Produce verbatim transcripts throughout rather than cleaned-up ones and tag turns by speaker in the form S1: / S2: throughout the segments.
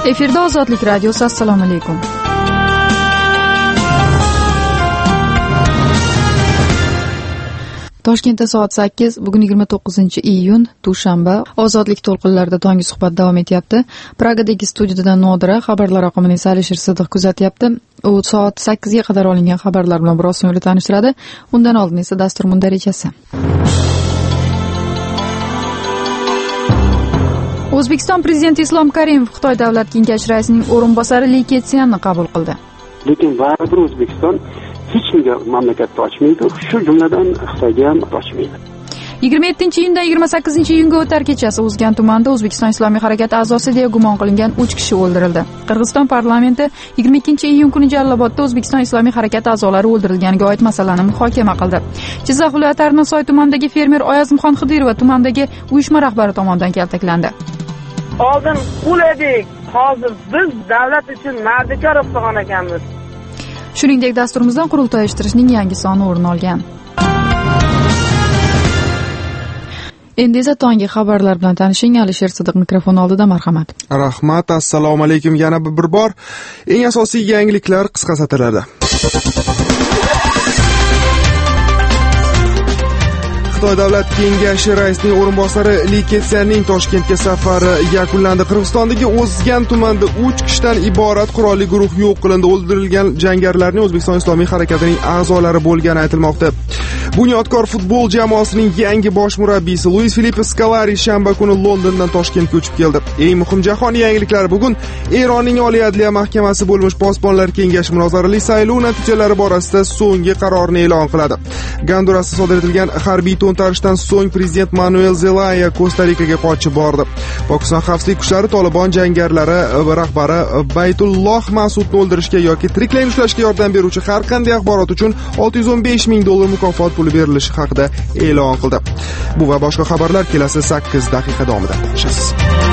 S1: Efirda Ozodlik radiosi. Assalomu alaykum. Toshkentda soat sakkiz, bugun yigirma to'qqizinchi iyun, dushanba. Ozodlik to'lqinlarida tongi suhbat davom etyapti. Pragadagi studiyadan Nodira xabarlar oqimining Alisher Sidiq kuzatyapti. U soat sakkizga qadar olingan xabarlar bilan biroz so'ngli tanishtiradi. Undan oldin esa dastur mundarechasi. O'zbekiston prezidenti Islom Karimov Xitoy davlat kengashi raisining o'rinbosari Li Ketsyanni qabul qildi.
S2: Lekin baribir O'zbekiston hech kimga mamlakatni ochmaydi, shu jumladan Xitoyga ham ochmaydi.
S1: yigirma yettinchi iyundan yigirma sakkizinchi iyunga o'tar kechasi Uzgan tumanida O'zbekiston Islomiy harakati a'zosi deya gumon qilingan uch kishi o'ldirildi. Qirg'iziston parlamenti yigirma ikkinchi iyun kuni Jallobodda O'zbekiston Islomiy harakati a'zolari o'ldirilganiga oid masalani muhokama qildi. Jizzax viloyati Arnasoy tumanidagi fermer Oyazimxon Xidirova tumandagi uyushma rahbari tomonidan kaltaklandi.
S3: Oldin qul edik, hozir biz davlat uchun mardikor o'qigan ekanmiz.
S1: Shuningdek, dasturimizdan qurultoy uyushtirishning yangi soni o'rin olgan. Endi esa tongi xabarlar bilan tanishing. Alisher Sidiq mikrofon oldida, marhamat.
S4: Rahmat, assalomu alaykum. Yana bir bor eng asosiy yangiliklar qisqa satrlarda. Xitoy davlat kengashi raisining o'rinbosari Li Ketsyanning Toshkentga safari yakunlandi. Qirg'izistondagi O'zgan tumanida uch kishidan iborat qurolli guruh yo'q qilindi. O'ldirilgan jangarilarning O'zbekiston Islomiy harakatining a'zolari bo'lgani aytilmoqda. Bunyodkor futbol jamoasining yangi bosh murabbiysi Luis Filipe Scolari shanba kuni Londondan Toshkentga uchib keldi. Eng muhim jahon yangiliklari bugun Eronning Oliy adliya mahkamasi bo'lmish posbonlar kengashi munozarali saylov natijalari borasida so'nggi qarorni e'lon qiladi. Gondurasda sodir etilgan harbiy to'ntarishdan so'ng prezident Manuel Zelaya Kosta-Rikaga qochib bordi. Pokiston xavfsizlik kuchlari Tolibon jangarilari rahbari Baytulloh Masudni o'ldirishga yoki tiriklayin ushlashga yordam beruvchi har qanday axborot uchun olti yuz o'n besh ming dollar mukofot puli berilishi haqida e'lon qildi. Bu va boshqa xabarlar kelasi sakkiz daqiqa davomida eshitasiz.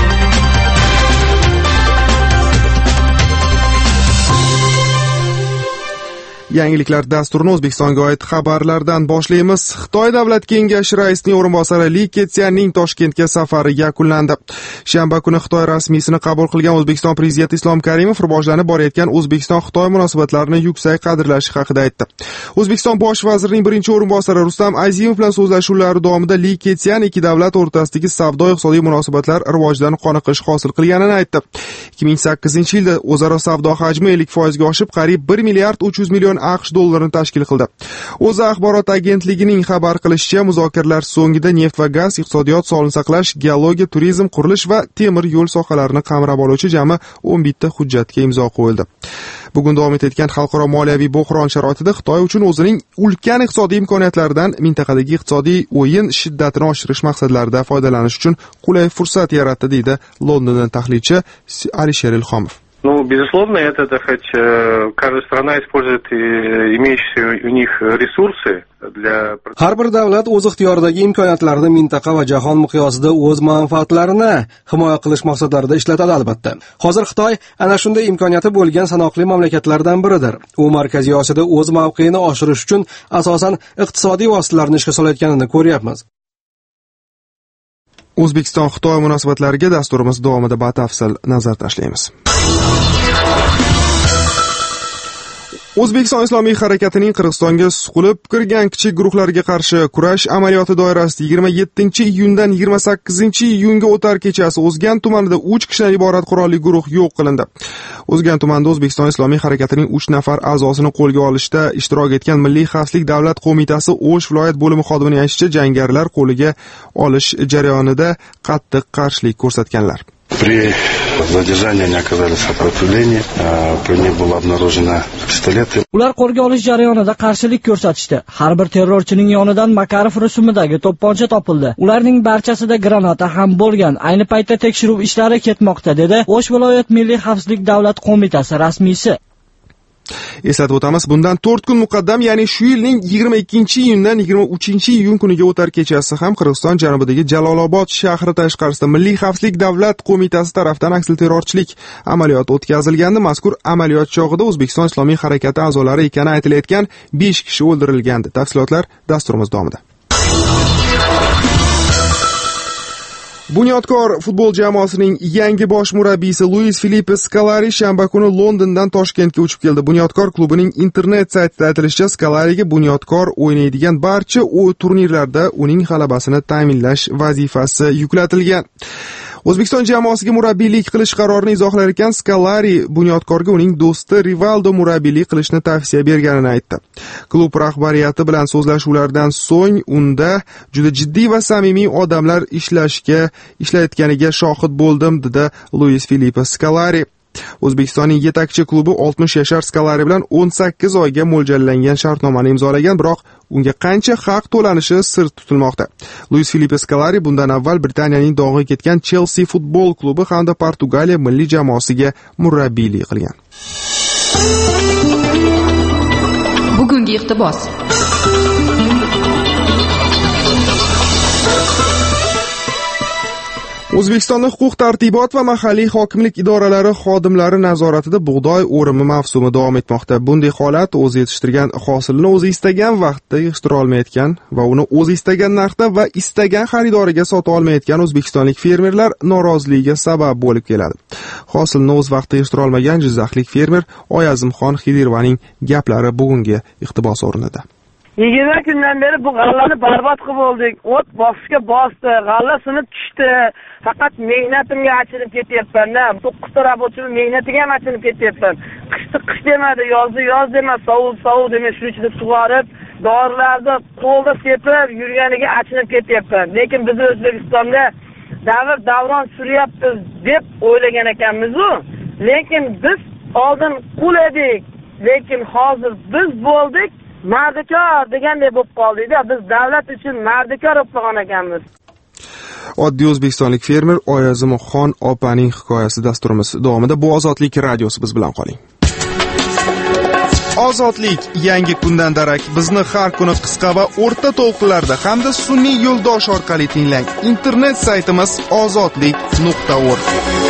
S4: Yangiliklar dasturini O'zbekistonga oid xabarlardan boshlaymiz. Xitoy davlat kengashi raisining o'rinbosari Li Ketsyanning Toshkentga safari yakunlandi. Shanba kuni Xitoy rasmiysini qabul qilgan O'zbekiston prezidenti Islom Karimov rivojlanib borayotgan O'zbekiston-Xitoy munosabatlarini yuksak qadrlashi haqida aytdi. O'zbekiston bosh vazirining birinchi o'rinbosari Rustam Azimov bilan so'zlashuvlar davomida Li Ketsyan ikki davlat o'rtasidagi savdo-iqtisodiy munosabatlar rivojidan qoniqish hosil qilganini aytdi. ikki ming sakkizinchi yilda o'zaro savdo hajmi ellik foizga oshib, qariyb bir milliard uch yuz million AQSh dollarini tashkil qildi. O'za axborot agentligining xabar qilishicha, muzokaralar so'ngida neft va gaz, iqtisodiyot, sog'liqni saqlash, geologiya, turizm, qurilish va temir yo'l sohalarini qamrab oluvchi jami o'n bitta hujjatga imzo qo'yildi. Bugun davom etayotgan xalqaro moliyaviy bo'hron sharoitida Xitoy uchun o'zining ulkan iqtisodiy imkoniyatlaridan mintaqadagi iqtisodiy o'yin shiddatini oshirish maqsadlarida foydalanish uchun qulay fursat yaratdi, deydi Londondan tahlilchi Alisher Ilhomov.
S5: Ну, безусловно, это, так сказать, каждая страна использует имеющиеся у них ресурсы для...
S6: Har bir davlat o'z ixtiyoridagi imkoniyatlarini mintaqa va jahon miqyosida o'z manfaatlarini himoya qilish maqsadlarida ishlatadi albatta. Hozir Xitoy ana shunday imkoniyati bo'lgan sanoqli mamlakatlardan biridir. U Markaziy Osiyoda o'z mavqeini oshirish uchun asosan iqtisodiy vositalarni ishga solayotganini ko'ryapmiz.
S4: O'zbekiston-Xitoy munosabatlariga dasturimiz davomida batafsil nazar tashlaymiz. O'zbekiston Islomiy harakatining Qirg'izistonga suqilib kirgan kichik guruhlarga qarshi kurash amaliyoti doirasida yigirma yettinchi iyundan yigirma sakkizinchi iyunga o'tar kechasi O'zgan tumanida uch kishidan iborat qurolli guruh yo'q qilindi. O'zgan tumanida O'zbekiston Islomiy harakatining uch nafar a'zosini qo'lga olishda ishtirok etgan Milliy xavfsizlik davlat qo'mitasi O'sh viloyat bo'limi xodimining aytishicha, jangarilar qo'liga olish jarayonida qattiq qarshilik ko'rsatganlar.
S7: При задержании они оказали сопротивление, при них было обнаружено пистолеты.
S8: Ular qo'lga olish jarayonida qarshilik ko'rsatishdi. Har bir terrorchining yonidan Makarov rusumidagi to'pponcha topildi. Ularning barchasida granata ham bo'lgan. Ayni paytda tekshiruv ishlari ketmoqda, dedi O'sh viloyat Milliy xavfsizlik davlat qo'mitasi rasmiysi.
S4: Eslatib o'tamiz, bundan to'rt kun muqaddam, ya'ni shu yilning yigirma ikkinchi iyundan yigirma uchinchi iyun kuniga o'tar kechasi ham Qirg'iziston janubidagi Jalolobod shahri tashqarisida Milliy xavfsizlik davlat qo'mitasi tomonidan aksilterrorchilik amaliyoti o'tkazilgandi. Mazkur amaliyot chog'ida O'zbekiston Islomiy harakati a'zolari ekani aytilayotgan besh kishi o'ldirilgandi. Tafsilotlar dasturimiz davomida. Bunyodkor futbol jamoasining yangi bosh murabbiysi Luis Filipe Scolari shanba kuni Londondan Toshkentga uchib keldi. Bunyodkor klubining internet saytida aytilishicha, Scolariga Bunyodkor o'ynaydigan barcha turnirlarda uning g'alabasini ta'minlash vazifasi yuklatilgan. O'zbekiston jamoasiga murabbiylik qilish qarorini izohlar ekan, Scolari Bunyodkorga uning do'sti Rivaldo murabbiylik qilishni tavsiya berganini aytdi. Klub rahbariyati bilan so'zlashuvlardan so'ng unda juda jiddiy va samimiy odamlar ishlashga ishlayotganiga shohid bo'ldim, dedi Luis Filipe Scolari. O'zbekistonning yetakchi klubi oltmish yashar Scolari bilan o'n sakkiz oyga mo'ljallangan shartnomani imzolagan, biroq unga qancha haq to'lanishi sir tutilmoqda. Luis Filipe Scolari bundan avval Britaniyaning dog'i ketgan Chelsea futbol klubi hamda Portugaliya milliy jamoasiga murabbiylik qilgan.
S1: Bugungi iqtibos.
S4: O'zbekistonda huquq-tartibot va mahalliy hokimlik idoralari xodimlari nazoratida bug'doy o'rimi mavsumi davom etmoqda. Bunday holat o'zi yetishtirgan hosilni o'zi istagan vaqtda yig'ishtira olmayotgan va uni o'zi istagan narxda va istagan xaridoriga sota olmayotgan o'zbekistonlik fermerlar noroziligiga sabab bo'lib keladi. Hosilni o'z vaqtida yig'ishtira olmagan jizzaxlik fermer Oyazimxon Xidirovaning gaplari bugungi iqtibos o'rnida.
S3: yigirma kundan beri bu g'allani barbod qilib oldik. O't bosishga bosdi, g'alla sinib tushdi. Faqat mehnatimga achinib ketyapman-da. to'qqiz ta rabochining mehnatiga ham achinib ketyapman. Qishni qish demadi, yozni yoz demadi, sovuq sovuq demay shuning ichida sug'orib, dorilarni qo'lda sepib yurganiga achinib ketyapman. Lekin biz O'zbekistonda davr davron suryapmiz deb o'ylagan ekanmiz-ku. Lekin biz oldin qul edik, lekin hozir biz bo'ldik. Mardikor deganday bo'lib qoldik-da. Biz davlat uchun mardikor bo'lib qolgan ekanmiz.
S4: Oddiy o'zbekistonlik fermer Oyazimxon opaning hikoyasi dasturimiz davomida. Bu Ozodlik radiosi, biz bilan qoling. Ozodlik yangi kundan darak. Bizni har kuni qisqa va o'rta to'lqinlarda hamda sun'iy yo'ldosh orqali tinglang. Internet saytimiz ozodlik nuqta org.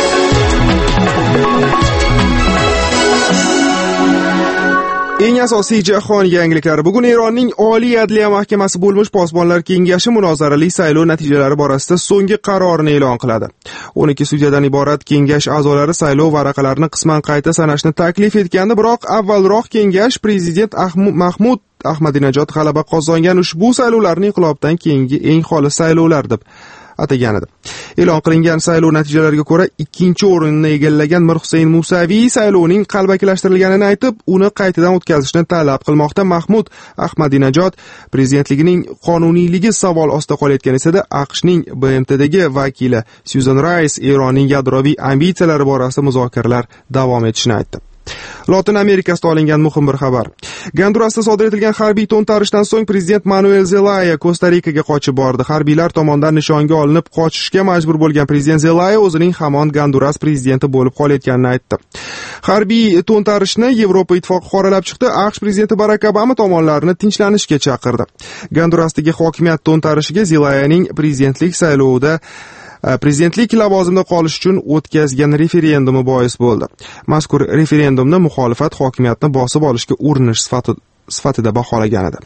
S4: Eng asosiy jahon yangiliklari. Bugun Eronning Oliy adliya mahkamasi bo'lmish posbonlar kengashi munozarali saylov natijalari borasida so'nggi qarorini e'lon qiladi. o'n ikki sudyadan iborat kengash a'zolari saylov varaqalarini qisman qayta sanashni taklif etgandi, biroq avvalroq kengash prezident Mahmud Ahmadinajod g'alaba qozongan ushbu saylovlarni inqilobdan keyingi eng xolis saylovlar deb atagan edi. E'lon qilingan saylov natijalariga ko'ra ikkinchi o'rinni egallagan Mirhusayn Musaviy saylovning qalbakilashtirilganini aytib, uni qaytadan o'tkazishni talab qilmoqda. Mahmud Ahmadinajod prezidentligining qonuniyligi savol ostida qolayotgan esa-da, AQShning B M Tdagi vakili Susan Rice Eronning yadroviy ambitsiyalari borasida muzokaralar davom etishini aytdi. Lotin Amerikasida olingan muhim bir xabar. Gondurasda sodir etilgan harbiy to'ntarishdan so'ng prezident Manuel Zelaya Kosta-Rikaga qochib bordi. Harbiylar tomonidan nishonga olinib qochishga majbur bo'lgan prezident Zelaya o'zining hamon Gonduras prezidenti bo'lib qolayotganini aytdi. Harbiy to'ntarishni Yevropa ittifoqi qoralab chiqdi. AQSh prezidenti Barak Obama tomonlarni tinchlanishga chaqirdi. Gondurasdagi hokimiyat to'ntarishiga Zelayaning prezidentlik saylovida prezidentlik lavozimida qolish uchun o'tkazgan referendumi bois bo'ldi. Mazkur referendumni muxolifat hokimiyatni bosib olishga urinish sifatida baholagan edi.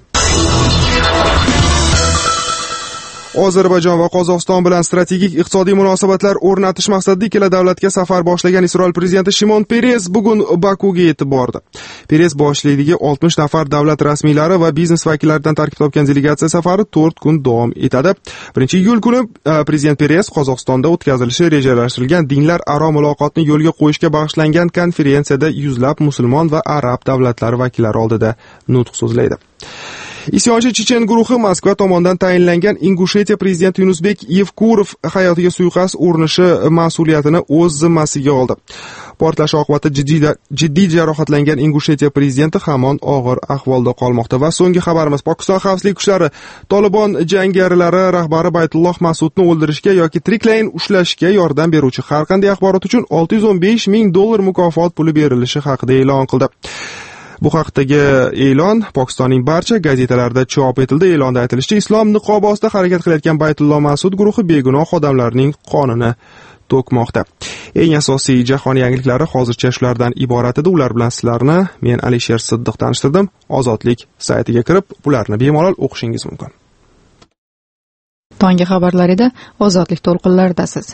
S4: Ozarbayjon va Qozog'iston bilan strategik iqtisodiy munosabatlar o'rnatish maqsadida ikkala davlatga safar boshlagan Isroil prezidenti Shimon Peres bugun Bakuga yetib bordi. Peres boshchiligidagi oltmish nafar davlat rasmiylari va biznes vakillaridan tarkib topgan delegatsiya safari to'rt kun davom etadi. birinchi iyul kuni prezident Peres Qozog'istonda o'tkazilishi rejalashtirilgan dinlar aro muloqotni yo'lga qo'yishga bag'ishlangan konferensiyada yuzlab musulmon va arab davlatlari vakillari oldida nutq so'zlaydi. Isyonchi chechen guruhi Moskva tomonidan tayinlangan Ingushetiya prezidenti Yunusbek Yevkurov hayotiga suiqasd urinishi mas'uliyatini o'z zimmasiga oldi. Portlash oqibatida jiddiy jiddiy jarohatlangan Ingushetiya prezidenti hamon og'ir ahvolda qolmoqda. Va so'nggi xabarimiz: Pokiston xavfsizlik kuchlari Tolibon jangarilari rahbari Baytulloh Mas'udni o'ldirishga yoki tiriklayin ushlashga yordam beruvchi har qanday axborot uchun olti yuz o'n besh ming dollar mukofot puli berilishi haqida e'lon qildi. Bu haqdagi e'lon Pokistonning barcha gazetalarida chop etildi. E'londa aytilishicha, islom niqobi ostida harakat qilayotgan Baytulloh Mas'ud guruhi begunoh odamlarning qonini to'kmoqda. Eng asosiy jahon yangiliklari hozircha shulardan iborat edi. Ular bilan sizlarni men Alisher Siddiq tanishtirdim. Ozodlik saytiga kirib, ularni bemalol o'qishingiz mumkin.
S1: tonggi xabarlar edi. Ozodlik to'lqinlaridasiz.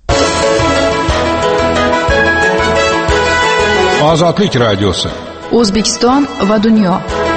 S9: Ozodlik radiosi.
S1: O'zbekiston va dunyo.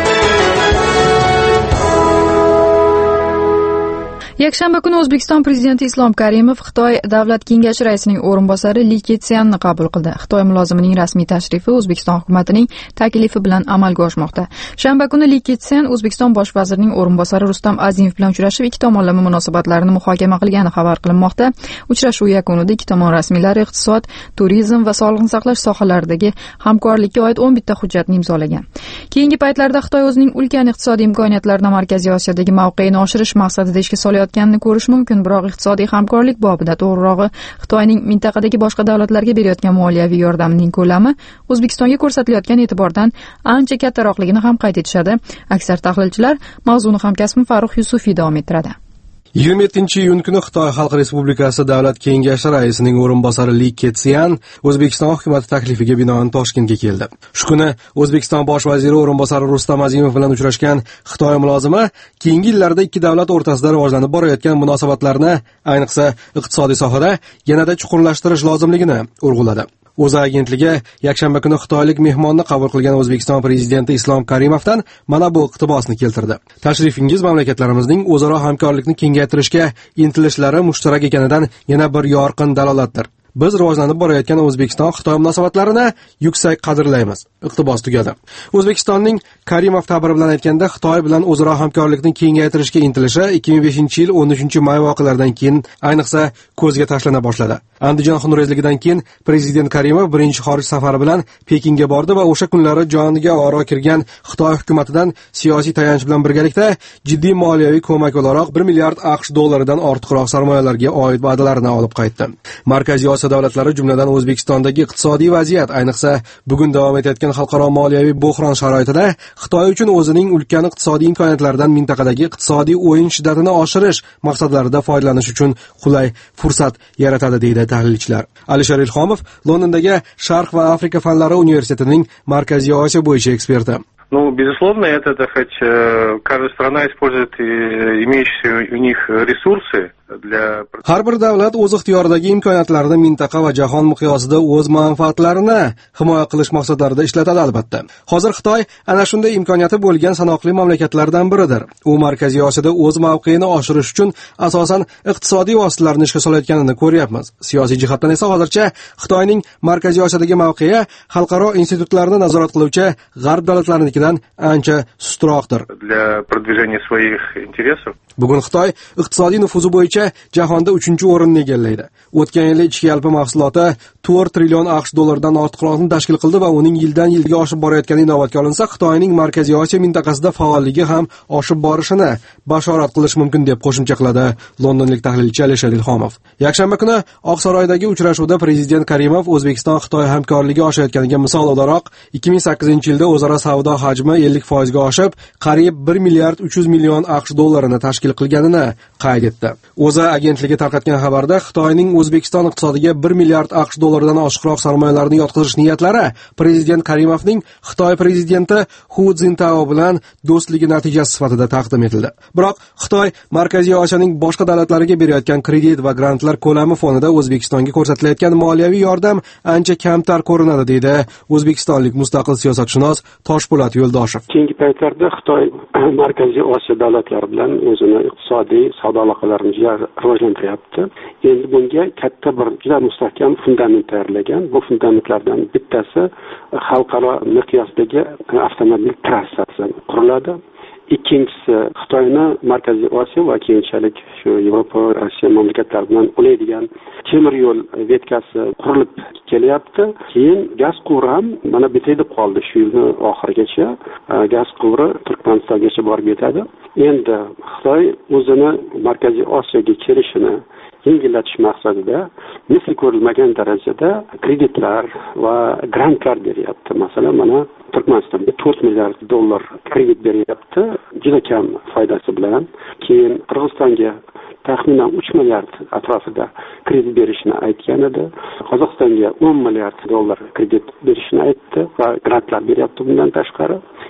S1: Yakshanba kuni O'zbekiston prezidenti Islom Karimov Xitoy davlat kengashi raisining o'rinbosari Li Ketsianni qabul qildi. Xitoy mulozimining rasmiy tashrifi O'zbekiston hukumatining taklifi bilan amalga oshmoqda. Shanba kuni Li Ketsian O'zbekiston bosh vazirining o'rinbosari Rustam Azimov bilan uchrashib, ikki tomonlama munosabatlarni muhokama qilgani xabar qilinmoqda. Uchrashuv yakunida ikki tomon rasmiylari iqtisod, turizm va sog'liqni saqlash sohalaridagi hamkorlikka oid o'n bitta hujjatni imzolagan. Keyingi paytlarda Xitoy o'zining ulkan iqtisodiy imkoniyatlarini Markaziy Osiyodagi mavqeini oshirish maqsadida ishga solayotgan kanni ko'rish mumkin, biroq iqtisodiy hamkorlik bobida, to'g'rirog'i Xitoyning mintaqadagi boshqa davlatlarga berayotgan moliyaviy yordamining ko'lami O'zbekistonga ko'rsatilayotgan e'tibordan ancha kattaroqligini ham qayd etishadi. Aksar tahlilchilar mavzuni hamkasbim Farruh Yusufiy davom ettiradi.
S6: yigirma yettinchi iyun kuni Xitoy Xalq Respublikasi Davlat kengashi raisining o'rinbosari Li Ketsian O'zbekiston hukumati taklifiga binoan Toshkentga keldi. Shu kuni O'zbekiston bosh vaziri o'rinbosari Rustam Azimov bilan uchrashgan Xitoy mulozimi keyingi yillarda ikki davlat o'rtasida rivojlanib borayotgan munosabatlarni, ayniqsa iqtisodiy sohada yanada chuqurlashtirish lozimligini urg'uladi. O'zA agentligi yakshanba kuni xitoylik mehmonni qabul qilgan O'zbekiston prezidenti Islom Karimovdan mana bu iqtibosni keltirdi. Tashrifingiz mamlakatlarimizning o'zaro hamkorlikni kengaytirishga intilishlari mushtarak ekanidan yana bir yorqin dalolatdir. Biz rivojlanib borayotgan O'zbekiston-Xitoy munosabatlarini yuksak qadrlaymiz. Iqtibos tugadi. O'zbekistonning Karimov ta'biri bilan aytganda Xitoy bilan o'zaro hamkorlikni kengaytirishga intilishi ikki ming beshinchi yil o'n uchinchi may voqealaridan keyin ayniqsa ko'zga tashlana boshladi. Andijon xunrezligidan keyin prezident Karimov birinchi xorij safari bilan Pekinga bordi va o'sha kunlari joniga oro kirgan Xitoy hukumatidan siyosiy tayanch bilan birgalikda jiddiy moliyaviy ko'mak o'laroq bir milliard AQSh dollaridan ortiqroq sarmoyalarga oid va'dalarni olib qaytdi. Markaziy Osiyo davlatlari jumladan O'zbekistondagi iqtisodiy vaziyat, ayniqsa bugun davom etayotgan xalqaro moliyaviy bo'hron sharoitida Xitoy uchun o'zining ulkan iqtisodiy imkoniyatlaridan mintaqadagi iqtisodiy o'yin shiddatini oshirish maqsadlarida foydalanish uchun qulay fursat yaratadi deydi tahlilchilar. Alisher Ilhomov Londondagi Sharq va Afrika fanlari universitetining Markaziy Osiyo bo'yicha eksperti.
S5: Ну, безусловно, это, так сказать, каждая страна использует имеющиеся у них ресурсы для...
S6: Har bir davlat o'z ixtiyoridagi imkoniyatlarini mintaqa va jahon miqyosida o'z manfaatlarini himoya qilish maqsadlarida ishlatadi albatta. Hozir Xitoy ana shunday imkoniyati bo'lgan sanoqli mamlakatlardan biridir. U Markaziy Osiyoda o'z mavqeini oshirish uchun asosan iqtisodiy vositalarni ishga solayotganini ko'ryapmiz. Siyosiy jihatdan esa hozircha Xitoyning Markaziy Osiyodagi mavqei xalqaro institutlarni nazorat qiluvchi g'arb davlatlaridan ancha sustroqdir.
S5: Для продвижения своих интересов.
S6: Bugun Xitoy iqtisodiy nufuzi bo'yicha jahonda uchinchi o'rinni egallaydi. O'tgan yil ichki yalpi mahsuloti to'rt trillion AQSh dollaridan ortiqroqni tashkil qildi va uning yildan yilga oshib borayotgani inobatga olinsa, Xitoyning Markaziy Osiyo mintaqasida faolligi ham oshib borishini bashorat qilish mumkin deb qo'shimcha qiladi londonlik tahlilchi Alisher Ilhomov. Yakshanba kuni Oqsaroydagi uchrashuvda prezident Karimov O'zbekiston-Xitoy hamkorligi oshayotganiga misol o'laroq ikki ming sakkizinchi yilda o'zaro savdo hajmi ellik foiz ga oshib, qariyb bir milliard uch yuz million AQSh dollarini tashkil qilganini qayd etdi. O'zA agentligi tarqatgan xabarda Xitoyning O'zbekiston iqtisodiga bir milliard AQSh dollaridan oshiqroq sarmoyalarni yotqizish niyatlari prezident Karimovning Xitoy prezidenti Hu Jintao bilan do'stligi natijasi sifatida taqdim etildi. Biroq Xitoy Markaziy Osiyoning boshqa davlatlariga berayotgan kredit va grantlar ko'lami fonida O'zbekistonga ko'rsatilayotgan moliyaviy yordam ancha kamtar ko'rinadi, deydi o'zbekistonlik mustaqil siyosatshunos Toshpo'lat Yo'ldoshev.
S2: Keyingi paytlarda Xitoy Markaziy Osiyo davlatlari bilan o'zini iqtisodiy savdo aloqalarini rivojlantiryapti. Endi bunga katta bir juda mustahkam fundament tayyorlagan. Bu fundamentlardan bittasi xalqaro miqyosdagi avtomobil trassasi quriladi. Ikkinchisi Xitoyni Markaziy Osiyo va keyinchalik shu Yevropa, Rossiya mamlakatlari bilan ulaydigan temir yo'l vetkasi qurilib kelyapti. Keyin gaz quvuri ham mana bitilib qoldi shu yilning oxirigacha. Gaz quvuri Turkmanistongacha borib yetadi. Endi Xitoy o'zini Markaziy Osiyoga kelishini yengillatish maqsadida misli ko'rilmagan darajada kreditlar va grantlar beryapti. Masalan, mana Turkmanistonga to'rt milliard dollar kredit beryapti, juda kam foydasi bilan. Keyin Qirg'izistonga taxminan uch milliard atrofida kredit berishni aytgan edi. Qozog'istonga o'n milliard dollar kredit berishni aytdi va grantlar beryapti bundan tashqari.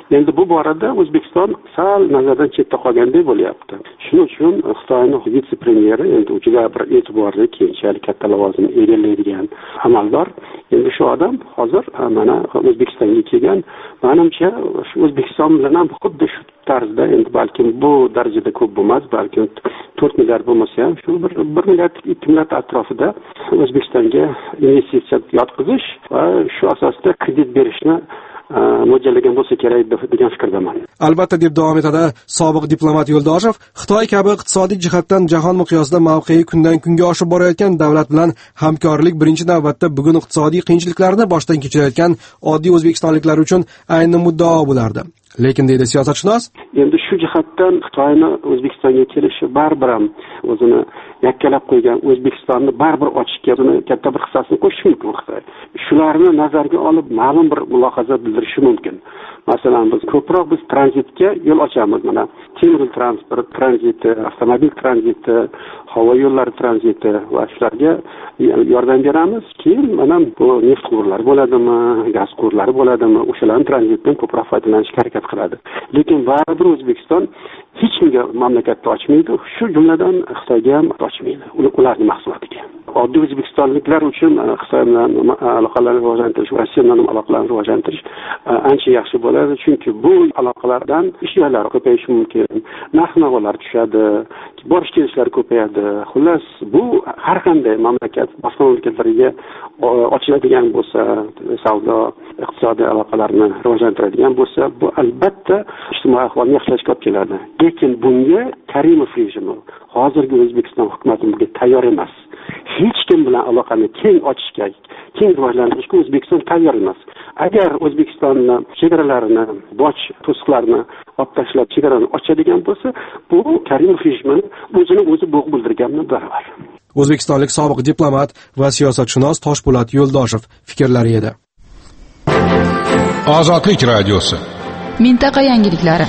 S2: Endi bu borada O'zbekiston sal nazardan chetda qolgandek bo'lyapti. Shuning uchun Xitoyning vitse-premyeri, endi u juda bir e'tiborli, keyinchalik katta lavozimni egallaydigan amaldor. Endi shu odam hozir mana O'zbekistonga kelgan. Menimcha shu O'zbekiston bilan ham xuddi shu tarzda, endi balkim bu darajada ko'p bo'lmas, balkim to'rt milliard bo'lmasa ham shu bir bir milliard ikki milliard atrofida O'zbekistonga investitsiya yotqizish va shu asosda kredit berishni mo'ljallagan bo'lsa kerak degan fikrdaman.
S6: Albatta, deb davom etadi sobiq diplomat Yo'ldoshev, Xitoy kabi iqtisodiy jihatdan jahon miqyosida mavqei kundan kunga oshib borayotgan davlat bilan hamkorlik birinchi navbatda bugun iqtisodiy qiyinchiliklarni boshdan kechirayotgan oddiy o'zbekistonliklar uchun ayni muddao bo'lardi. Lekin deydi siyosatshunos,
S2: endi shu jihatdan Xitoyni O'zbekistonga kelishi baribir ham o'zini yakkalab qo'ygan O'zbekistonni baribir ochishga o'zini katta bir hissasini qo'shishi mumkin Xitoy. Shularni nazarga olib ma'lum bir mulohaza bildirishi mumkin. Masalan, biz ko'proq biz tranzitga yo'l ochamiz. Mana temir yo'l transport tranziti, avtomobil tranziti, havo yo'llari tranziti va shularga yordam beramiz. Keyin mana bu neft quvurlari bo'ladimi, gaz quvurlari bo'ladimi, o'shalarning tranzitdan ko'proq foydalanishga harakat qiladi. Lekin baribir O'zbekiston hech kimga mamlakatni ochmaydi, shu jumladan Xitoyga ham ochmaydi. Ularning mahsulotiga. Oddiy o'zbekistonliklar uchun Xitoy bilan aloqalarni rivojlantirish, Rossiya bilan aloqalarni rivojlantirish ancha yaxshi bo'ladi, chunki bu aloqalardan ish joylari ko'payishi mumkin, narx-navolar tushadi, borish kelishlar ko'payadi. Xullas, bu har qanday mamlakat boshqa mamlakatlarga ochiladigan bo'lsa, savdo, iqtisodiy aloqalarni rivojlantiradigan bo'lsa, bu albatta ijtimoiy ahvolni yaxshilashga olib keladi. Lekin bunga Karimov rejimi, hozirgi O'zbekiston hukumati bunga tayyor emas. Hech kim bilan aloqani keng ochishga, keng rivojlantirishga O'zbekiston tayyor emas. Agar O'zbekistonni chegaralarini, boj to'siqlarini olib tashlab chegarani ochadigan bo'lsa, bu Karimov rejimini o'zini o'zi bo'g' bildirgandan baravar.
S6: O'zbekistonlik sobiq diplomat va siyosatshunos Toshpo'lat Yo'ldoshev fikrlari edi.
S9: Ozodlik radiosi.
S1: Mintaqa yangiliklari.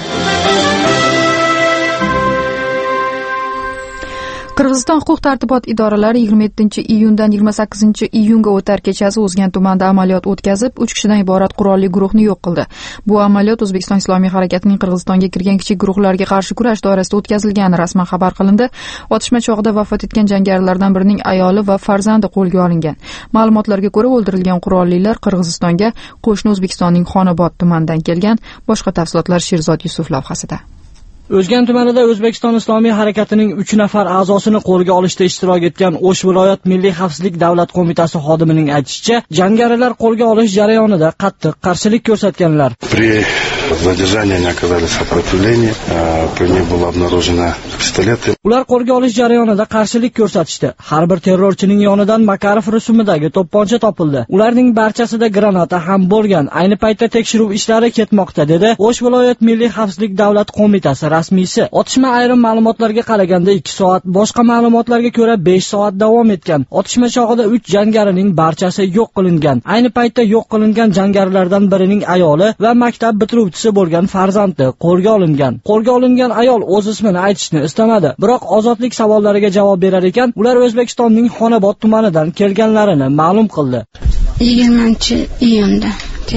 S1: Qirg'iziston huquq-tartibot idoralari yigirma yettinchi iyundan yigirma sakkizinchi iyunga o'tar kechasi O'zgan tumanida amaliyot o'tkazib, uch kishidan iborat qurolli guruhni yo'q qildi. Bu amaliyot O'zbekiston Islomiy harakatining Qirg'izistonga kirgan kichik guruhlarga qarshi kurash doirasida o'tkazilgani rasman xabar qilindi. Otishma chog'ida vafot etgan jangarilardan birining ayoli va farzandi qo'lga olingan. Ma'lumotlarga ko'ra, o'ldirilgan qurollilar Qirg'izistonga qo'shni O'zbekistonning Xonobod tumanidan kelgan. Boshqa tafsilotlar Sherzod Yusuf lavhasida.
S8: O'zgan tumanida O'zbekiston Islomiy harakatining uch nafar a'zosini qo'lga olishda ishtirok etgan O'sh viloyat Milliy xavfsizlik davlat qo'mitasi xodimining aytishicha, jangarilar qo'lga olish jarayonida qattiq qarshilik ko'rsatganlar.
S7: При задержании они оказали сопротивление, при них было обнаружено пистолеты.
S8: Ular qo'lga olish jarayonida qarshilik ko'rsatishdi. Har bir terrorchining yonidan Makarov rusumidagi to'pponcha topildi. Ularning barchasida granata ham bo'lgan. Ayni paytda tekshiruv ishlari ketmoqda, dedi O'sh viloyat Milliy xavfsizlik davlat qo'mitasi rasmiysi. Otishma ayrim ma'lumotlarga qaraganda ikki soat, boshqa ma'lumotlarga ko'ra besh soat davom etgan. Otishma chog'ida uch jangarining barchasi yo'q qilingan. Ayni paytda yo'q qilingan jangarilardan birining ayoli va maktab bitiruvchisi bo'lgan farzandi qo'lga olingan. Qo'lga olingan ayol o'z ismini aytishni istamadi, biroq ozodlik savollariga javob berar ekan, ular O'zbekistonning Xonobod tumanidan kelganlarini ma'lum qildi.
S10: yigirmanchi iyunda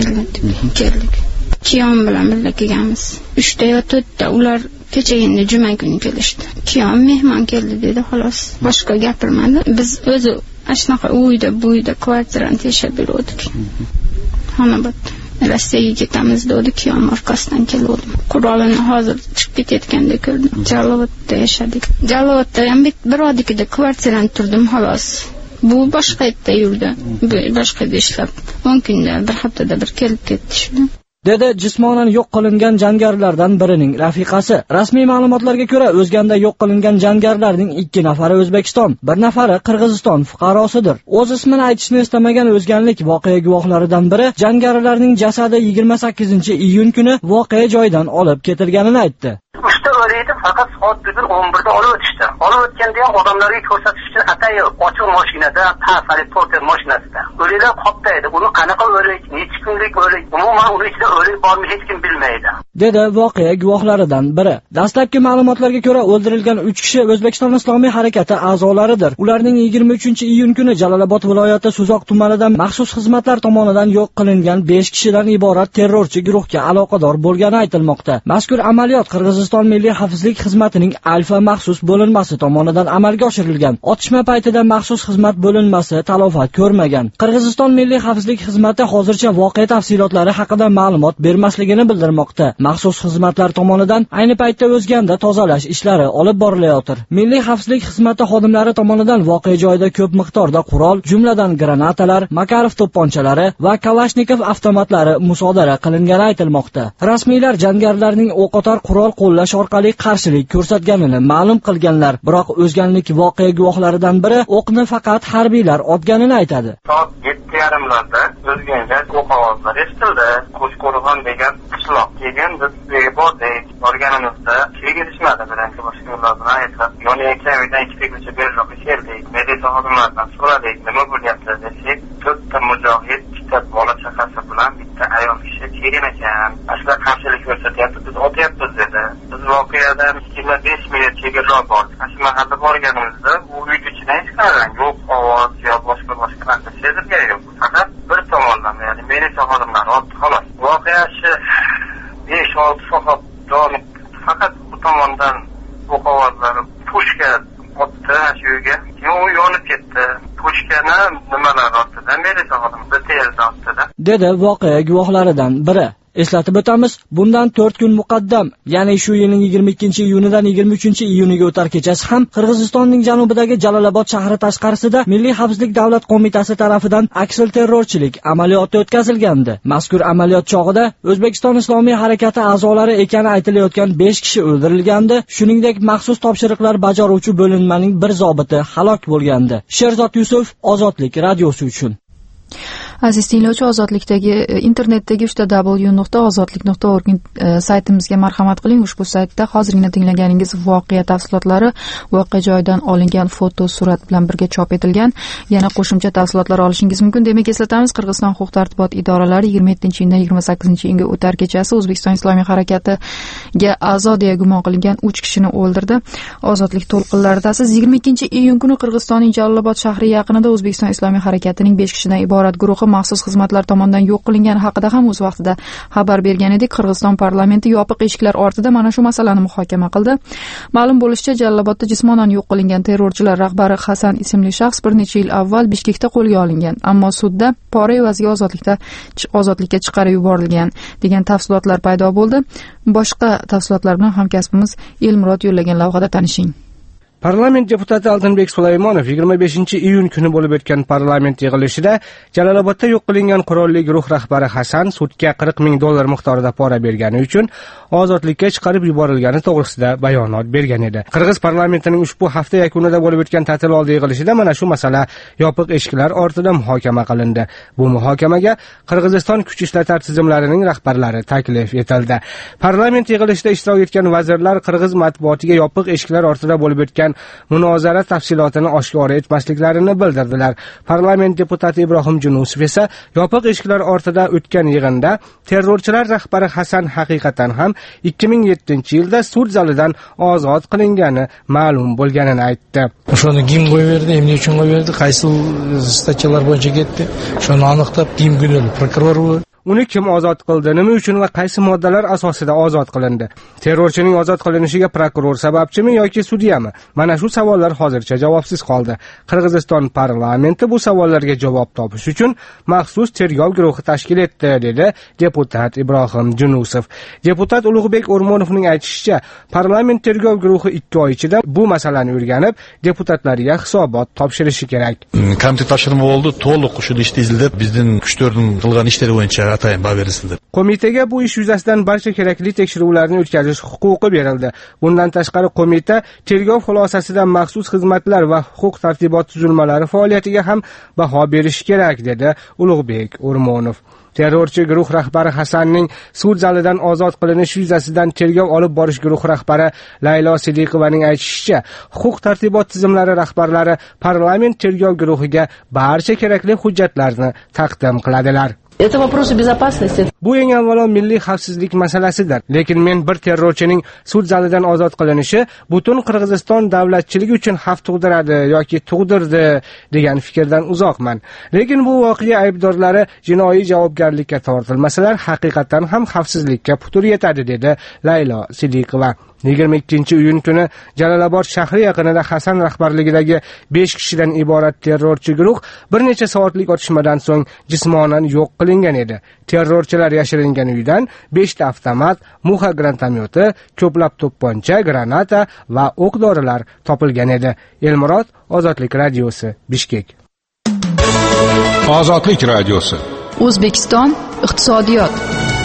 S10: keldik. Kiyom bilan birga kelganmiz. uchta yo to'rtta ular kechagina juma kuni kelishdi. Kiyom mehmon keldi dedi, xolos. Boshqa gapirmadi. Biz o'zi ashnaqa uyda, bu uyda kvartirani teshib berdik. Xonobodda. Rossiyaga ketamiz dedi, Kiyom orqasidan keldi. Qurolini hozir chiqib ketayotganda ko'rdim. Jalovatda yashadik. Jalovatda ham bir odikida kvartirani turdim, xolos. Bu boshqa yerda yurdi. Boshqa yerda ishlab, o'n kunda, bir haftada bir kelib ketdi shu.
S8: dedi jismonan yo'q qilingan jangarilardan birining rafiqasi. Rasmiy ma'lumotlarga ko'ra, O'zganda yo'q qilingan jangarilarning ikki nafari O'zbekiston, bir nafari Qirg'iziston fuqarosidir. O'z ismini aytishni istamagan o'zganlik voqea guvohlaridan biri jangarilarning jasadi yigirma sakkizinchi iyun kuni voqea joyidan olib ketilganini aytdi.
S11: Uchta o'raydi, faqat soat bugun o'n birda olib o'tishdi. Olib o'tganda ham odamlarga ko'rsatish uchun atay ochiq mashinada, tasali porter mashinasida. O'raylar qopda edi. Uni qanaqa o'ray, necha kunlik o'ray, umuman uni ichida o'lik bormi hech kim bilmaydi,
S8: dedi voqea guvohlaridan biri. Dastlabki ma'lumotlarga ko'ra, o'ldirilgan uch kishi O'zbekiston Islomiy harakati a'zolaridir. Ularning yigirma uchinchi iyun kuni Jalolobod viloyati Suzoq tumanidan maxsus xizmatlar tomonidan yo'q qilingan besh kishidan iborat terrorchi guruhga aloqador bo'lgani aytilmoqda. Mazkur amaliyot Qirg'iziston Milliy xavfsizlik xizmatining Alfa maxsus bo'linmasi tomonidan amalga oshirilgan. Otishma paytida maxsus xizmat bo'linmasi talofat ko'rmagan. Qirg'iziston Milliy xavfsizlik xizmati hozircha voqea tafsilotlari haqida ma'lumot bermasligini bildirmoqda. Maxsus xizmatlar tomonidan ayni paytda O'zganda tozalash ishlari olib borilayotir. Milliy xavfsizlik xizmati xodimlari tomonidan voqea joyida ko'p miqdorda qurol, jumladan granatalar, Makarov to'pponchalari va Kalashnikov avtomatlari musodara qilingani aytilmoqda. Rasmiylar jangarilarning o'qotar qurol qo'llash orqali qarshilik ko'rsatganini ma'lum qilganlar, biroq o'zganlik voqea guvohlaridan biri o'qni faqat harbiylar otganini aytadi.
S11: Soat yetti yarimlarda O'zganda o'q ovozlari eshitildi. Qo'shqo'rg'on degan qishloq degan biz bordik. Borganimizda kelishmadi birinchi boshqa yo'llar bilan aytib, yonayotgan uydan ikki teknecha beriroqqa keldik. Militsiya xodimlaridan so'radik, nima bo'lyapti desak, to'rtta mujohid, bitta bola chaqasi bilan bitta ayol kishi kelgan ekan. Asla qarshilik ko'rsatyapti, biz otyapmiz dedi. Biz voqeadan yigirma besh minut chegirroq bordik. Shu mahalla borganimizda u uy ichidan hech qanday yo'q ovoz yo boshqa boshqa narsa sezilgan yo'q. Faqat bir tomondan, ya'ni militsiya xodimlari otdi xolos. Voqea shu besh olti soat davom etdi. Faqat bu tomondan o'q ovozlari pushka otdi shu yerga. Yo'q, yonib ketdi. Pushkani nimalar otdi-da, militsiya xodimlari tezda otdi-da,
S8: dedi voqea guvohlaridan biri. Eslatib o'tamiz, bundan to'rt kun muqaddam, ya'ni shu yilning yigirma ikkinchi iyunidan yigirma uchinchi iyuniga o'tar kechasi ham Qirg'izistonning janubidagi Jalolobod shahri tashqarisida Milliy xavfsizlik davlat qo'mitasi tomonidan aksil terrorchilik amaliyoti o'tkazilgandi. Mazkur amaliyot chog'ida O'zbekiston Islomiy harakati a'zolari ekani aytilayotgan besh kishi o'ldirilgandi, shuningdek maxsus topshiriqlar bajaruvchi bo'linmaning bir zobiti halok bo'lgandi. Sherzod Yusuf, Ozodlik radiosi uchun.
S1: Aziz tinglovchi, Ozodlikdagi internetdagi uchta w nuqta ozodlik nuqta org saytimizga marhamat qiling. Ushbu saytda hozirgina tinglaganingiz voqea tafsilotlari voqea joyidan olingan foto surat bilan birga chop etilgan. Yana qo'shimcha tafsilotlar olishingiz mumkin. Demak, eslatamiz, Qirg'iziston huquq-tartibot idoralari yigirma yettinchi iyundan yigirma sakkizinchi iyunga o'tar kechasi O'zbekiston Islomiy harakatiga a'zo deya gumon qilingan uch kishini o'ldirdi. Ozodlik to'lqinlarida siz yigirma ikkinchi iyun kuni Qirg'izistonning Jalolobod shahri yaqinida O'zbekiston Islomiy harakatining besh kishidan iborat guruhi maxsus xizmatlar tomonidan yo'q qilingani haqida ham o'z vaqtida xabar bergan edik. Qirg'iziston parlamenti yopiq eshiklar ortida mana shu masalani muhokama qildi. Ma'lum bo'lishicha, Jalolobodda jismonan yo'q qilingan terrorchilar rahbari Hasan ismli shaxs bir necha yil avval Bishkekda qo'lga olingan, ammo sudda pora evaziga ozodlikda ozodlikka chiqarib yuborilgan degan tafsilotlar paydo bo'ldi. Boshqa tafsilotlar bilan hamkasbimiz Elmurod yo'llagan lavhada tanishing.
S6: Parlament deputati Altinbek Sulaymonov yigirma beshinchi iyun kuni bo'lib o'tgan parlament yig'ilishida Jalolobodda yo'q qilingan qurolli guruh rahbari Hasan sudga qirq ming dollar miqdorida pora bergani uchun ozodlikka chiqarib yuborilgani to'g'risida bayonot bergan edi. Qirg'iz parlamentining ushbu hafta yakunida bo'lib o'tgan ta'til oldi yig'ilishida mana shu masala yopiq eshiklar ortida muhokama qilindi. Bu muhokamaga Qirg'iziston kuch ishlatar tizimlarining rahbarlari taklif etildi. Parlament yig'ilishida ishtirok etgan vazirlar Qirg'iz matbuotiga yopiq eshiklar ortida bo'lib o'tgan munozara tafsilotini oshkora etmasliklarini bildirdilar. Parlament deputati Ibrohim Junusov esa yopiq eshiklar ortida o'tgan yig'inda terrorchilar rahbari Hasan haqiqatan ham ikki ming yettinchi yilda sud zalidan ozod qilingani ma'lum bo'lganini aytdi.
S12: Shuni kim qo'yverdi, emne uchun qo'yverdi, qaysi statyalar bo'yicha ketdi, shuni aniqlab kim gunohli prokuror
S6: Uni kim ozod qildi, nima uchun va qaysi moddalar asosida ozod qilindi? Terrorchining ozod qilinishiga prokuror sababchimi yoki sudyami? Mana shu savollar hozircha javobsiz qoldi. Qirg'iziston parlamenti bu savollarga javob topish uchun maxsus tergov guruhi tashkil etdi, dedi deputat Ibrohim Junusov. Deputat Ulug'bek O'rmonovning aytishicha, parlament tergov guruhi ikki oy ichida bu masalani o'rganib, deputatlarga hisobot topshirishi kerak.
S13: Komitet topshirma bo'ldi, to'liq shu ishni izlab, bizning kuchlarning qilgan ishlari bo'yicha
S6: Qo'mitaga bu ish yuzasidan barcha kerakli tekshiruvlarni o'tkazish huquqi berildi. Bundan tashqari qo'mita tergov xulosasidan maxsus xizmatlar va huquq tartibot tuzilmalari faoliyatiga ham baho berishi kerak, dedi Ulug'bek O'rmonov. Terrorchi guruh rahbari Hasanning sud zalidan ozod qilinishi yuzasidan tergov olib borish guruh rahbari Laylo Sidiqovaning aytishicha, huquq tartibot tizimlari rahbarlari parlament tergov guruhiga barcha kerakli hujjatlarni taqdim qiladilar.
S14: Это вопросы безопасности.
S15: Bu eng avvalo milliy xavfsizlik masalasidir. Lekin men bir terrorchining sud zalidan ozod qilinishi butun Qirg'iziston davlatchiligi uchun xavf tug'diradi yoki tug'dirdi degan fikrdan uzoqman. Lekin bu voqea aybdorlari jinoiy javobgarlikka tortilmasalar, haqiqatan ham xavfsizlikka putur yetadi, dedi Laylo Sidiqova. yigirma ikkinchi iyun kuni Jalolobod shahri yaqinida Hasan rahbarligidagi besh kishidan iborat terrorchi guruh bir necha soatlik otishmadan so'ng jismonan yo'q qilingan edi. Terrorchilar yashiringan uydan beshta avtomat, Muxa granatometi, ko'plab to'pponcha, granata va o'q-dorilar topilgan edi. Elmurod, Ozodlik radiosi, Bishkek.
S9: Ozodlik radiosi.
S1: O'zbekiston iqtisodiyot.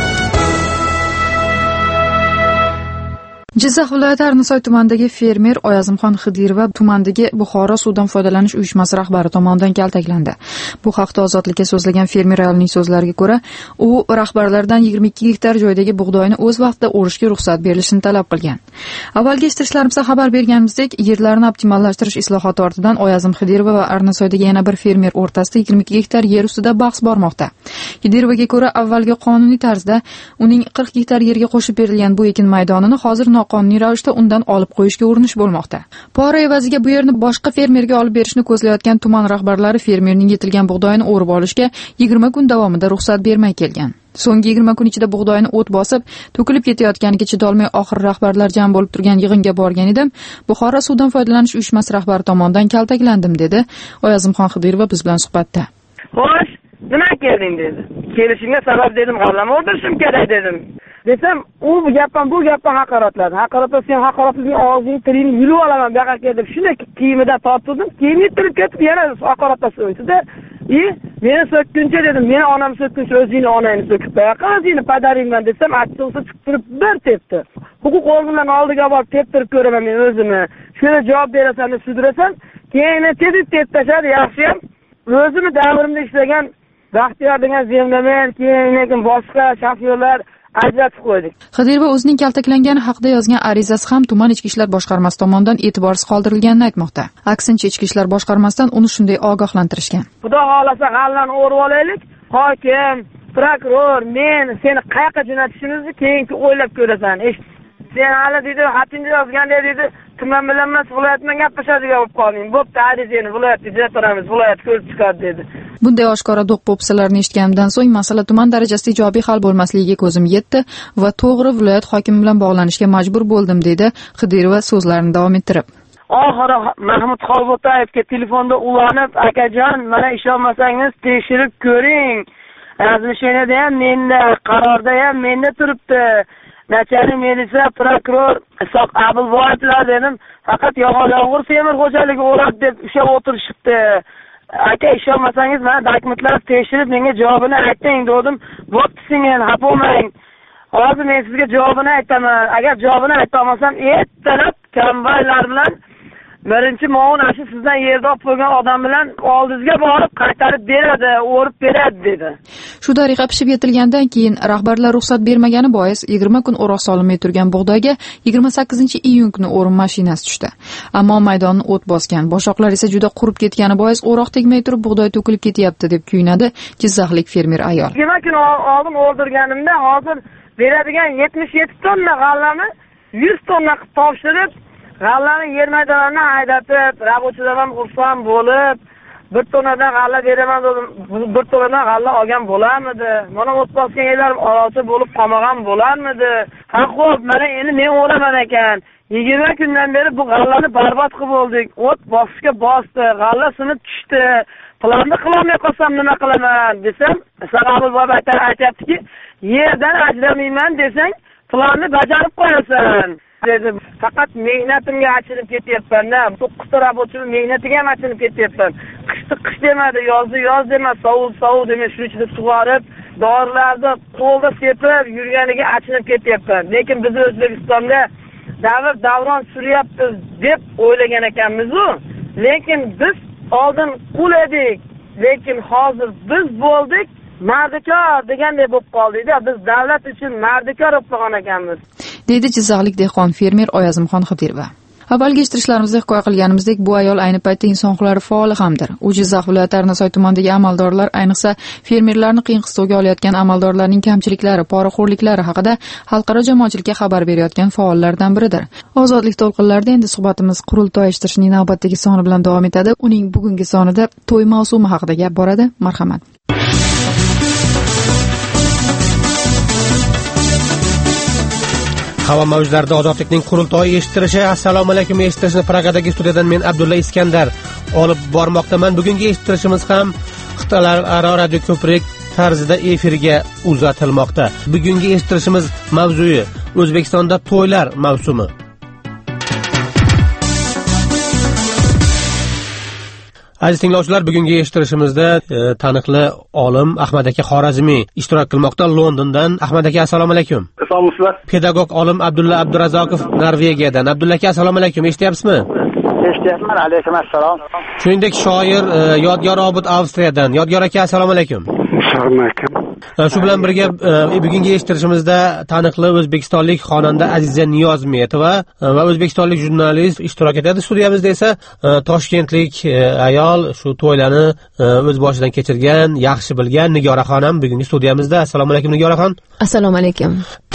S1: Jizzax viloyati Arnasoy tumanidagi fermer Oyazimxon Xidirova tumandagi Buxoro suvdan foydalanish uyushmasi rahbari tomonidan kaltaklandi. Bu haqda Ozodlikka so'zlagan fermer ayolning so'zlariga ko'ra, u rahbarlardan yigirma ikki gektar joydagi bug'doyni o'z vaqtida o'rishga ruxsat berilishini talab qilgan. Avvalgi eshittishlarimizda xabar berganimizdek, yerlarni optimallashtirish islohoti ortidan Oyazim Xidirova va Arnasoydagi yana bir fermer o'rtasida yigirma ikki gektar yer ustida bahs bormoqda. Xidirovaga ko'ra, avvalgi qonuniy tarzda uning qirq gektar yerga qo'shib berilgan bu ekin maydonini hozir qonuniy ravishda undan olib qo'yishga urinish bo'lmoqda. Pora evaziga bu yerni boshqa fermerga olib berishni ko'zlayotgan tuman rahbarlari fermerning yetilgan bug'doyini o'rib olishga yigirma kun davomida ruxsat bermay kelgan. So'nggi yigirma kun ichida bug'doyni o't bosib, to'kilib ketayotganiga chidolmay oxir rahbarlar jam bo'lib turgan yig'inga borgan edim. Buxoro suvdan foydalanish uyushmasi rahbari tomonidan kaltaklandim, dedi Oyazimxon Xidirova biz bilan suhbatda.
S3: Xo'sh, nima kelding dedi. Kelishimga sabab dedim, g'allama o'tirishim kerak dedim. Desam, u bu gapdan bu gapdan haqoratladi. Haqoratda sen haqoratning og'zini tilini yulib olaman bu yoqqa kelib, shunday kiyimidan tortdim, keyin yitirib ketib yana haqoratda so'ydi-da. "I, meni so'kkuncha" dedim. "Meni onam so'kkuncha o'zingni onangni so'kib qo'yaqa, o'zingni padaringman" desam, achchig'isi chiqib turib bir tepdi. Huquq organlarining oldiga borib teptirib ko'raman men o'zimni. Shuni javob berasan deb sudrasam, keyin tepib tepib tashladi. Yaxshi ham o'zimni davrimda ishlagan Baxtiyor degan zemlamen, keyin boshqa shofyorlar ajratib qo'ydik.
S1: Xidirova o'zining kaltaklangani haqida yozgan arizasi ham tuman ichki ishlar boshqarmasi tomonidan e'tiborsiz qoldirilganini aytmoqda. Aksincha, ichki ishlar boshqarmasidan uni shunday ogohlantirishgan.
S3: Xudo xolasa g'allani o'rib olaylik. Hokim, prokuror, men seni qayerga jo'natishimizni keyingi o'ylab ko'rasan. Sen hali dedi, xatingizni yozganda dedi, tuman bilan emas, viloyat bilan gaplashadigan bo'lib qolding. Bo'pti, arizani viloyatga jo'nataramiz, viloyat ko'rib chiqadi dedi.
S1: Bunday oshkora do'q-po'pisalarni eshitganimdan so'ng masala tuman darajasida ijobiy hal bo'lmasligiga ko'zim yetdi va to'g'ri viloyat hokimi bilan bog'lanishga majbur bo'ldim, dedi Xidirova so'zlarini davom ettirib.
S3: Oxiri Mahmud Xolbo'tayevga telefonda ulanib, "Akajon, mana ishonmasangiz tekshirib ko'ring. Razmisheniyada ham menda, qarorda ham menda turibdi. Nachalik militsiya, prokuror, Isoq Abulboyevlar" dedim. "Faqat yog'oq fermer xo'jaligi o'rab deb ushlab o'tirishibdi. Aka, ishonmasangiz mana dokumentlarni tekshirib menga javobini ayting" dedim. "Bo'pti, singil, xafa bo'lmang. Hozir men sizga javobini aytaman. Agar javobini ayta olmasam, ertalab kombaylar bilan birinchi ma'un ashi sizdan yerda olib qo'ygan odam bilan oldingizga borib qaytarib beradi, o'rib beradi" dedi.
S1: Shu tariqa pishib yetilgandan keyin rahbarlar ruxsat bermagani bois yigirma kun o'roq solinmay turgan bug'doyga yigirma sakkizinchi iyun kuni o'rim mashinasi tushdi. Ammo maydonni o't bosgan, boshoqlar esa juda qurib ketgani bois o'roq tegmay turib bug'doy to'kilib ketyapti, deb kuyunadi Jizzaxlik fermer ayol.
S3: yigirma kun oldin o'ldirganimda hozir beradigan yetmish yetti tonna g'allani yuz tonna qilib topshirib, g'allani yer maydonlaridan haydatib, rabochilardan xursand bo'lib, bir tonnadan g'alla beraman dedim. Bir tonnadan g'alla olgan bo'larmidi? Mana o't bosgan yerlar orochi bo'lib qolmagan bo'larmidi? Ha, xo'p, mana endi men o'raman ekan. yigirma kundan beri bu g'allani barbod qilib oldik. O't bosishga bosdi, g'alla sinib tushdi. Planni qilolmay qolsam nima qilaman desam, Sag'abul bobo aytayaptiki, yerdan ajramayman desang, planni bajarib qo'yasan. Dedim, faqat mehnatimga achinib ketyapman-da. to'qqizta rabochimning mehnatiga ham achinib ketyapman. Qishni qish demadi, yozni yoz demadi, sovuq sovuq demay shu ichida sug'orib, dorilarni qo'lda sepib yurganiga achinib ketyapman. Lekin biz O'zbekistonda davr davron suryapmiz deb o'ylagan ekanmiz-ku. Lekin biz oldin qul edik, lekin hozir biz bo'ldik mardikor deganday bo'lib qoldik-da. Biz davlat uchun mardikor bo'lib qolgan ekanmiz,
S1: deydi Jizzaxlik dehqon fermer Oyazimxon Xidirova. Avvalgi eshittirishlarimizni hikoya qilganimizdek, bu ayol ayni paytda inson huquqlari faoli hamdir. U Jizzax viloyati Arnasoy tumanidagi amaldorlar, ayniqsa fermerlarni qiyin qistovga olayotgan amaldorlarning kamchiliklari, poraxo'rliklari haqida xalqaro jamoatchilikka xabar berayotgan faollardan biridir. Ozodlik to'lqinlarida endi suhbatimiz qurultoy eshittirishning navbatdagi soni bilan davom etadi. Uning bugungi sonida to'y mavsumi haqida gap boradi. Marhamat.
S14: Havo mavjlarida ozodlikning qurultoyi eshittirishi. Assalomu alaykum. Eshittirishni Pragadagi studiyadan men Abdulla Iskandar olib bormoqdaman. Bugungi eshittirishimiz ham xitoylararo radio ko'prik tarzida efirga uzatilmoqda. Bugungi eshittirishimiz mavzui O'zbekistonda to'ylar mavsumi. Aziz tinglovchilar, bugungi eshittirishimizda e, taniqli olim Ahmad aka Xorazmiy ishtirok qilmoqda Londondan. Ahmad aka, assalomu alaykum.
S16: Assalomu.
S14: Pedagog olim Abdulla Abdurazokov Norvegiyadan. Abdulla aka, assalomu alaykum. Eshityapsizmi?
S16: Eshityapman. Alaykum assalom.
S14: Shuningdek, shoir e, Yodgor Obid Avstriyadan. Yodgor aka, assalomu alaykum.
S2: Assalomu alaykum.
S14: Shu bilan birga e, bugungi eshittirishimizda taniqli o'zbekistonlik xonanda Aziza Niyozmetova va o'zbekistonlik jurnalist ishtirok etadi. Studiyamizda esa e, toshkentlik e, ayol shu to'ylarni e, o'z boshidan kechirgan, yaxshi bilgan Nigoraxon ham bugungi studiyamizda. Assalomu alaykum Nigoraxon.
S17: Assalomu alaykum.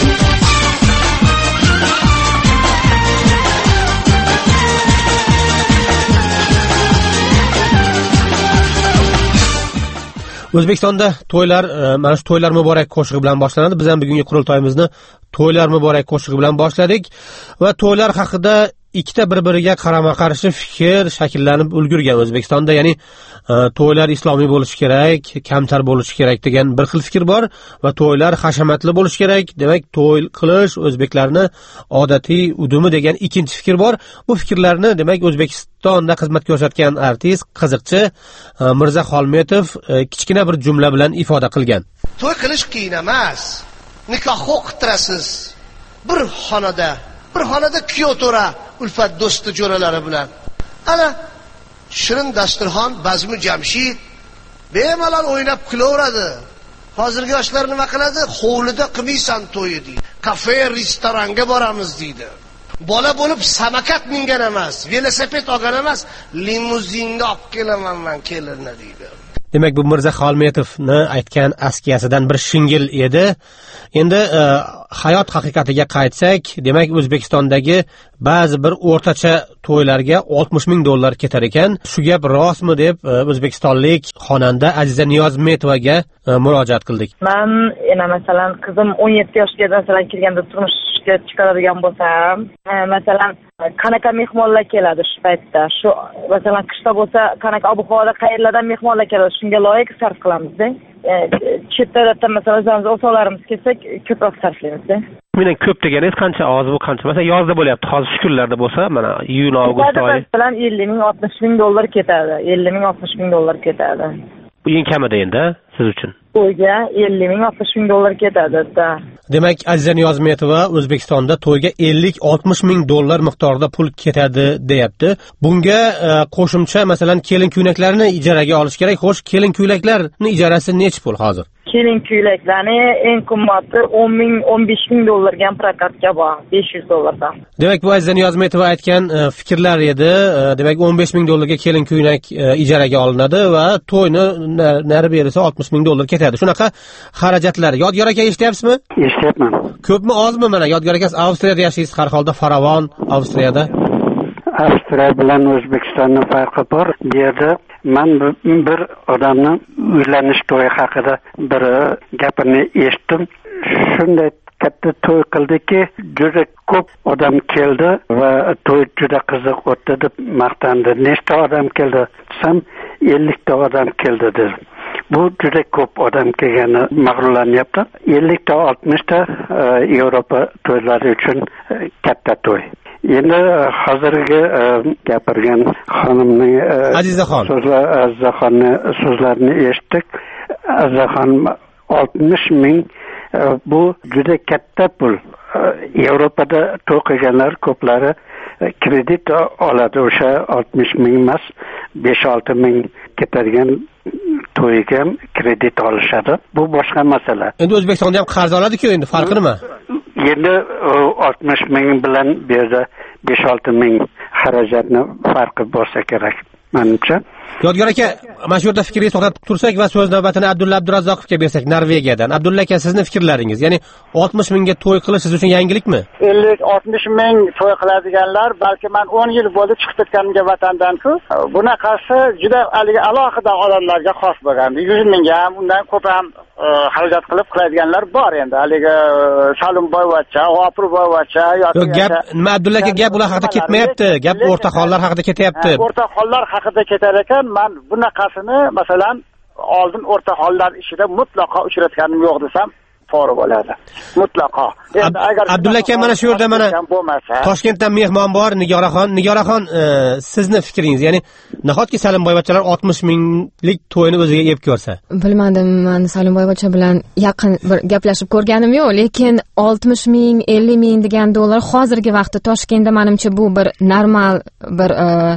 S14: O'zbekistonda to'ylar, mana shu to'ylar muborak qo'shig'i bilan boshlanadi. Biz ham bugungi qurultoyimizni to'ylar muborak qo'shig'i bilan boshladik va to'ylar haqida ikkita bir-biriga qarama-qarshi fikr shakllanib ulgurgan O'zbekistonda. Ya'ni to'ylar islomiy bo'lishi kerak, kamtar bo'lishi kerak degan bir xil fikr bor va to'ylar hashamatli bo'lishi kerak. Demak, to'y qilish o'zbeklarni odatiy udumi degan ikkinchi fikr bor. Bu fikrlarni demak O'zbekistonda xizmat ko'rsatgan artist, qiziqchi Mirza Xolmetov kichkina bir jumla bilan ifoda qilgan.
S18: To'y qilish qiyin emas. Nikoh o'qitirasiz. Bir xonada Bir xonada kuyov to'ra, ulfat do'sti jo'ralari bilan. Ana shirin dasturxon, bazmi jamshid bemalol o'ynab kulaveradi. Hozirgi yoshlar nima qiladi? Hovlida qilmaysan to'yi deydi. Kafe, restoranga boramiz deydi. Bola bo'lib samakat mingan emas, velosiped olgan emas, limuzinda olib kelaman men kelinni deydi.
S14: Demak, bu Mirza Xolmetovni aytgan askiyasidan bir shingil edi. Endi e, hayot haqiqatiga qaytsak, demak O'zbekistondagi ba'zi bir o'rtacha to'ylarga oltmish ming dollar ketar ekan. Shu gap rostmi deb e, o'zbekistonlik xonanda Aziza Niyozmetovaga e, murojaat qildik.
S19: Men, yana masalan, qizim o'n yetti yoshga masalan kirganda turmushga chiqaradigan bo'lsam, e, masalan, qanaqa mehmonlar keladi shu paytda? Shu masalan qishda bo'lsa, qanaqa ob-havoda qayerlardan mehmonlar keladi? Shunga loyiq sarf qilamiz-da. Chet davlatdan masalan o'zimiz o'sonlarimiz kelsak, ko'proq sarflaymiz-da.
S14: Mening ko'p deganingiz qancha, oz bu qancha? Masalan, yozda bo'lyapti, hozir shu kunlarda bo'lsa, mana iyun, avgust oyi.
S19: Masalan, ellik ming, oltmish ming dollar ketadi. ellik ming, oltmish ming dollar ketadi.
S14: Bu eng kamida endi siz uchun.
S19: To'yga ellik ming, oltmish ming dollar ketadi.
S14: Demak, Aziza Niyozmetova O'zbekistonda to'yga ellik oltmish ming dollar miqdorida pul ketadi deyapti. Bunga e, qo'shimcha masalan kelin ko'ylaklarni ijaraga olish kerak. Xo'sh, kelin ko'ylaklarning ijarasi necha pul hozir?
S19: Kelin ko'ylaklarni eng qimmati o'n ming, o'n besh ming dollarga prokatga bor, besh yuz dollardan.
S14: Demak, bu Aziza Niyozmetova aytgan e, fikrlar edi. E, demak, o'n besh ming dollarga kelin ko'ylak e, ijaraga olinadi va to'yni nari berisa oltmish ming dollar ketadi. Shunaqa xarajatlar. Yodgor aka, eshityapsizmi?
S2: Eshityapman.
S14: Ko'pmi, ozmi? Mana Yodgor aka Avstriyada yashaysiz, har holda faravon Avstriyada.
S2: Avstriya bilan O'zbekistonning farqi bor. Bu yerda men bir odamni uylanish to'yi haqida bir gapini eshitdim. Shunday katta to'y qildiki, juda ko'p odam keldi va to'y juda qiziq o'tdi deb maqtandi. Nechta odam keldi desam, ellik ta odam keldi dedi. Bu juda ko'p odam kelgani mag'rurlanyapti. ellik ta, oltmish ta Yevropa to'ylari uchun katta to'y. Endi hozirgi gapirgan xonimning
S14: Azizaxon
S2: Azizaxonning so'zlarini eshitdik. Azizaxon oltmish ming bu juda katta pul. Yevropada to'y qilganlar ko'plari kredit oladi. O'sha oltmish ming emas, besh olti ming ketadigan to'yga kredit olishadi. Bu boshqa masala.
S14: Endi O'zbekistonda ham qarz oladi-ku, endi farqi nima?
S2: Endi oltmish ming bilan bu yerda besh olti ming xarajatni farqi bo'lsa kerak menimcha.
S14: Yodgor aka, mana shu yerda fikringizni to'xtatib tursak va so'z navbatini Abdulla Abdurazzoqovga bersak, Norvegiyadan. Abdulla aka, sizni fikrlaringiz, ya'ni oltmish mingga to'y qilish siz uchun yangilikmi?
S16: ellik oltmish ming to'y qiladiganlar, balki men o'n yil bo'ldi chiqib ketganimga vatandan-ku. Bunaqasi juda haligi alohida odamlarga xos bo'lgan. yuz mingga ham, undan ko'p ham xarajat qilib qiladiganlar bor endi. Haligi Salimboyevcha, G'ofurboyevcha yoki
S14: Yo'q, gap nima Abdulla aka, gap ular haqida ketmayapti. Gap o'rtahollar haqida ketyapti.
S16: O'rtahollar haqida ketar ekan, men bunaqasini masalan oldin o'rtahollar ishida mutlaqo uchratganim yo'q desam to'g'ri bo'ladi. Mutlaqo.
S14: Endi agar Abdulla aka, mana shu yerda mana Toshkentdan mehmon bor, Nigoraxon. Nigoraxon, sizni fikringiz, ya'ni nahotki Salimboyevachalar oltmish minglik to'yni o'ziga yeb ko'rsa?
S17: Bilmadim, men Salimboyevacha bilan yaqin bir gaplashib ko'rganim yo'q, lekin oltmish ming, ellik ming degan dollar hozirgi vaqtda Toshkentda menimcha bu bir normal bir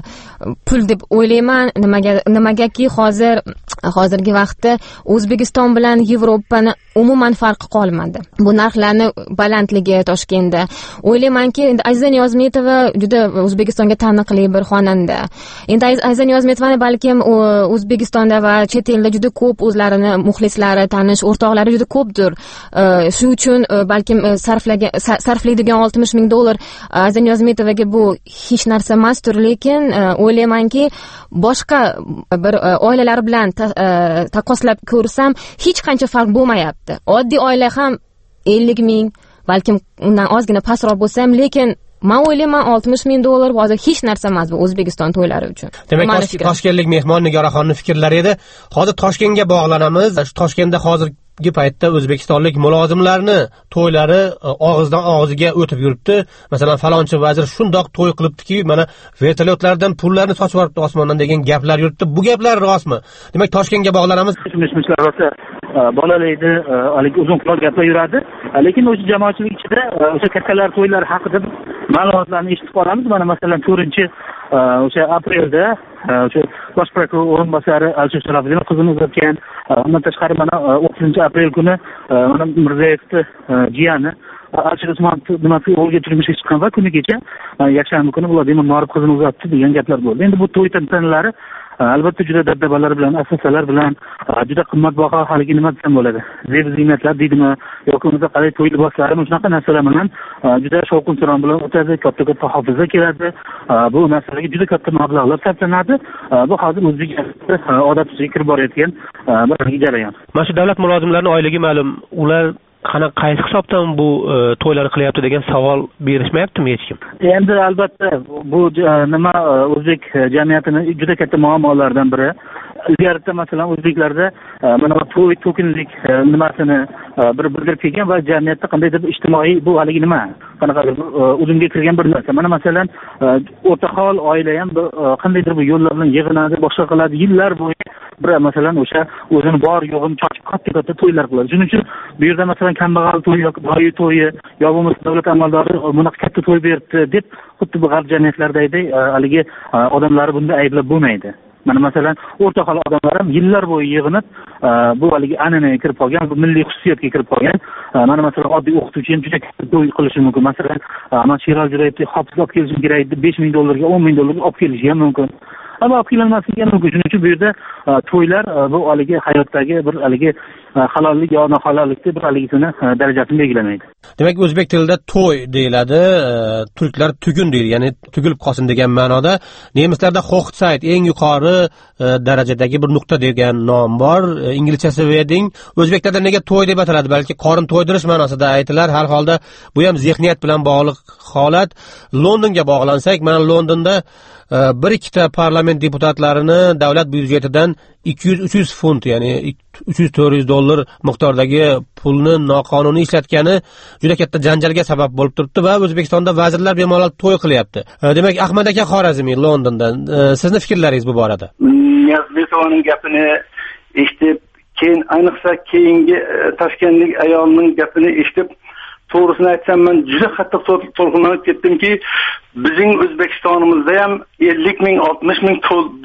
S17: pul deb o'ylayman. Nimaga nimagaki hozir hozirgi vaqtda O'zbekiston bilan Yevropani umuman farqi qolmadi. Bu narxlarni balandligi Toshkentda. O'ylaymanki, endi Aziza Niyozmetova juda O'zbekistonga taniqli bir xonanda. Endi Aziza Niyozometovani balkim O'zbekistonda va chet elda juda ko'p o'zlarini muxlislari, tanish o'rtoqlari juda ko'pdir. Shu uchun balkim sarflagan sarflaydigan oltmish ming dollar Aziza Niyozmetovaga bu hech narsa emasdir, lekin o'ylaymanki, boshqa bir oilalar bilan taqqoslab ko'rsam hech qancha farq bo'lmayapti. Oddiy oila ham ellik ming, balkim undan ozgina pastroq bo'lsam, lekin men o'ylayman oltmish ming dollar hozir hech narsa emas bu O'zbekiston to'ylari uchun.
S14: Demak, toshkentlik mehmon Nigoraxonning fikrlari edi. Hozir Toshkentga bog'lanamiz. Toshkentda hozirgi paytda o'zbekistonlik mulozimlarni to'ylari og'izdan og'izga o'tib yuribdi. Masalan, falonchi vazir shundoq to'y qilibdiki, mana vertolyotlardan pullarni sochib yuboribdi osmondan degan gaplar yuribdi. Bu gaplar rostmi? Demak, Toshkentga bog'lanamiz.
S20: Mishmishlar rosa bolalaydi, haligi uzun quloq gaplar yuradi. Lekin o'sha jamoatchilik ichida o'sha kattalar to'ylar haqida ma'lumotlarni eshitib qolamiz. Mana masalan to'rtinchi o'sha aprelda o'sha bosh prokuror o'rinbosari Alisher Sharafovning qizini uzatgan. Undan tashqari mana o'ttizinchi aprel kuni mana Mirzayevning jiyani Alisher Usmonovning nimasi o'lga turmushga chiqqan va kuni kecha yakshanba kuni Vladimir Norov qizini uzatdi degan gaplar bo'ldi. Endi bu to'y tantanalari albatta juda dabdabalar bilan, asosalar bilan, juda qimmatbaho haligi nima desam bo'ladi, zeb ziynatlar deydimi yoki unda qalay to'y liboslari, shunaqa narsalar bilan juda shovqin-suron bilan o'tadi, katta-katta hofizlar keladi. Bu narsalarga juda katta mablag'lar sarflanadi. Bu hozir o'zbek odat ustiga kirib borayotgan bir jarayon.
S14: Mana shu davlat mulozimlarining oyligi ma'lum, ular qanaqa qaysi hisobdan bu to'ylar qilyapti degan savol berishmayaptimi hech kim?
S20: Endi albatta bu nima o'zbek jamiyatining juda katta muammolaridan biri. Ilgarida masalan o'zbeklarda mana to'y to'kinlik nimasini bir bildirib kelgan va jamiyatda qandaydir ijtimoiy bu haligi nima qanaqadir uzumga kirgan bir narsa. Mana masalan o'rtahol oila ham qandaydir bir yo'llar bilan yig'inadi, boshqa qiladi, yillar bo'yi bir masalan o'sha o'zini bor yo'g'ini chochib katta-katta to'ylar qiladi. Shuning uchun bu yerda masalan kambag'al to'yi yoki boy to'yi yo bo'lmasa davlat amaldori bunaqa katta to'y beribdi deb xuddi bu g'arb jamiyatlaridagi haligi odamlar bunda ayblab bo'lmaydi. Mana masalan o'rtahol odamlar ham yillar bo'yi yig'inib bu haligi an'anaga kirib qolgan, bu milliy xususiyatga kirib qolgan. Mana masalan oddiy o'qituvchi ham juda katta to'y qilishi mumkin. Masalan, mana Sherol Jo'rayevni hofiz olib kelishim kerak edi, besh ming dollarga, o'n ming dollarga olib kelishi ham mumkin. Ammo olib kelinmasligi ham mumkin. Shuning uchun bu yerda to'ylar bu haligi hayotdagi bir haligi halollik yo nohalollikni bir haligisini darajasini belgilamaydi.
S14: Demak, o'zbek tilida to'y deyiladi, turklar tugun deydi, ya'ni tugilib qolsin degan ma'noda. Nemislarda Hochzeit eng yuqori darajadagi bir nuqta degan nom bor. Inglizchasi wedding. O'zbeklarda nega to'y deb ataladi? Balki qorin to'ydirish ma'nosida aytilar. Har holda bu ham zehniyat bilan bog'liq holat. Londonga bog'lansak, mana Londonda bir ikkita parlament deputatlarini davlat byudjetidan ikki yuz uch yuz funt, ya'ni uch yuz to'rt yuz dollar miqdordagi pulni noqonuniy ishlatgani juda katta janjalga sabab bo'lib turibdi va O'zbekistonda vazirlar bemalol to'y qilyapti. Demak, Ahmad aka Xorazmiy Londondan, sizni fikrlaringiz bu borada?
S21: Niyozmetovaning gapini eshitib, keyin ayniqsa keyingi toshkentlik ayolning gapini eshitib, to'g'risini aytsam, men juda qattiq to'lqinlanib ketdimki, bizning O'zbekistonimizda ham ellik ming, oltmish ming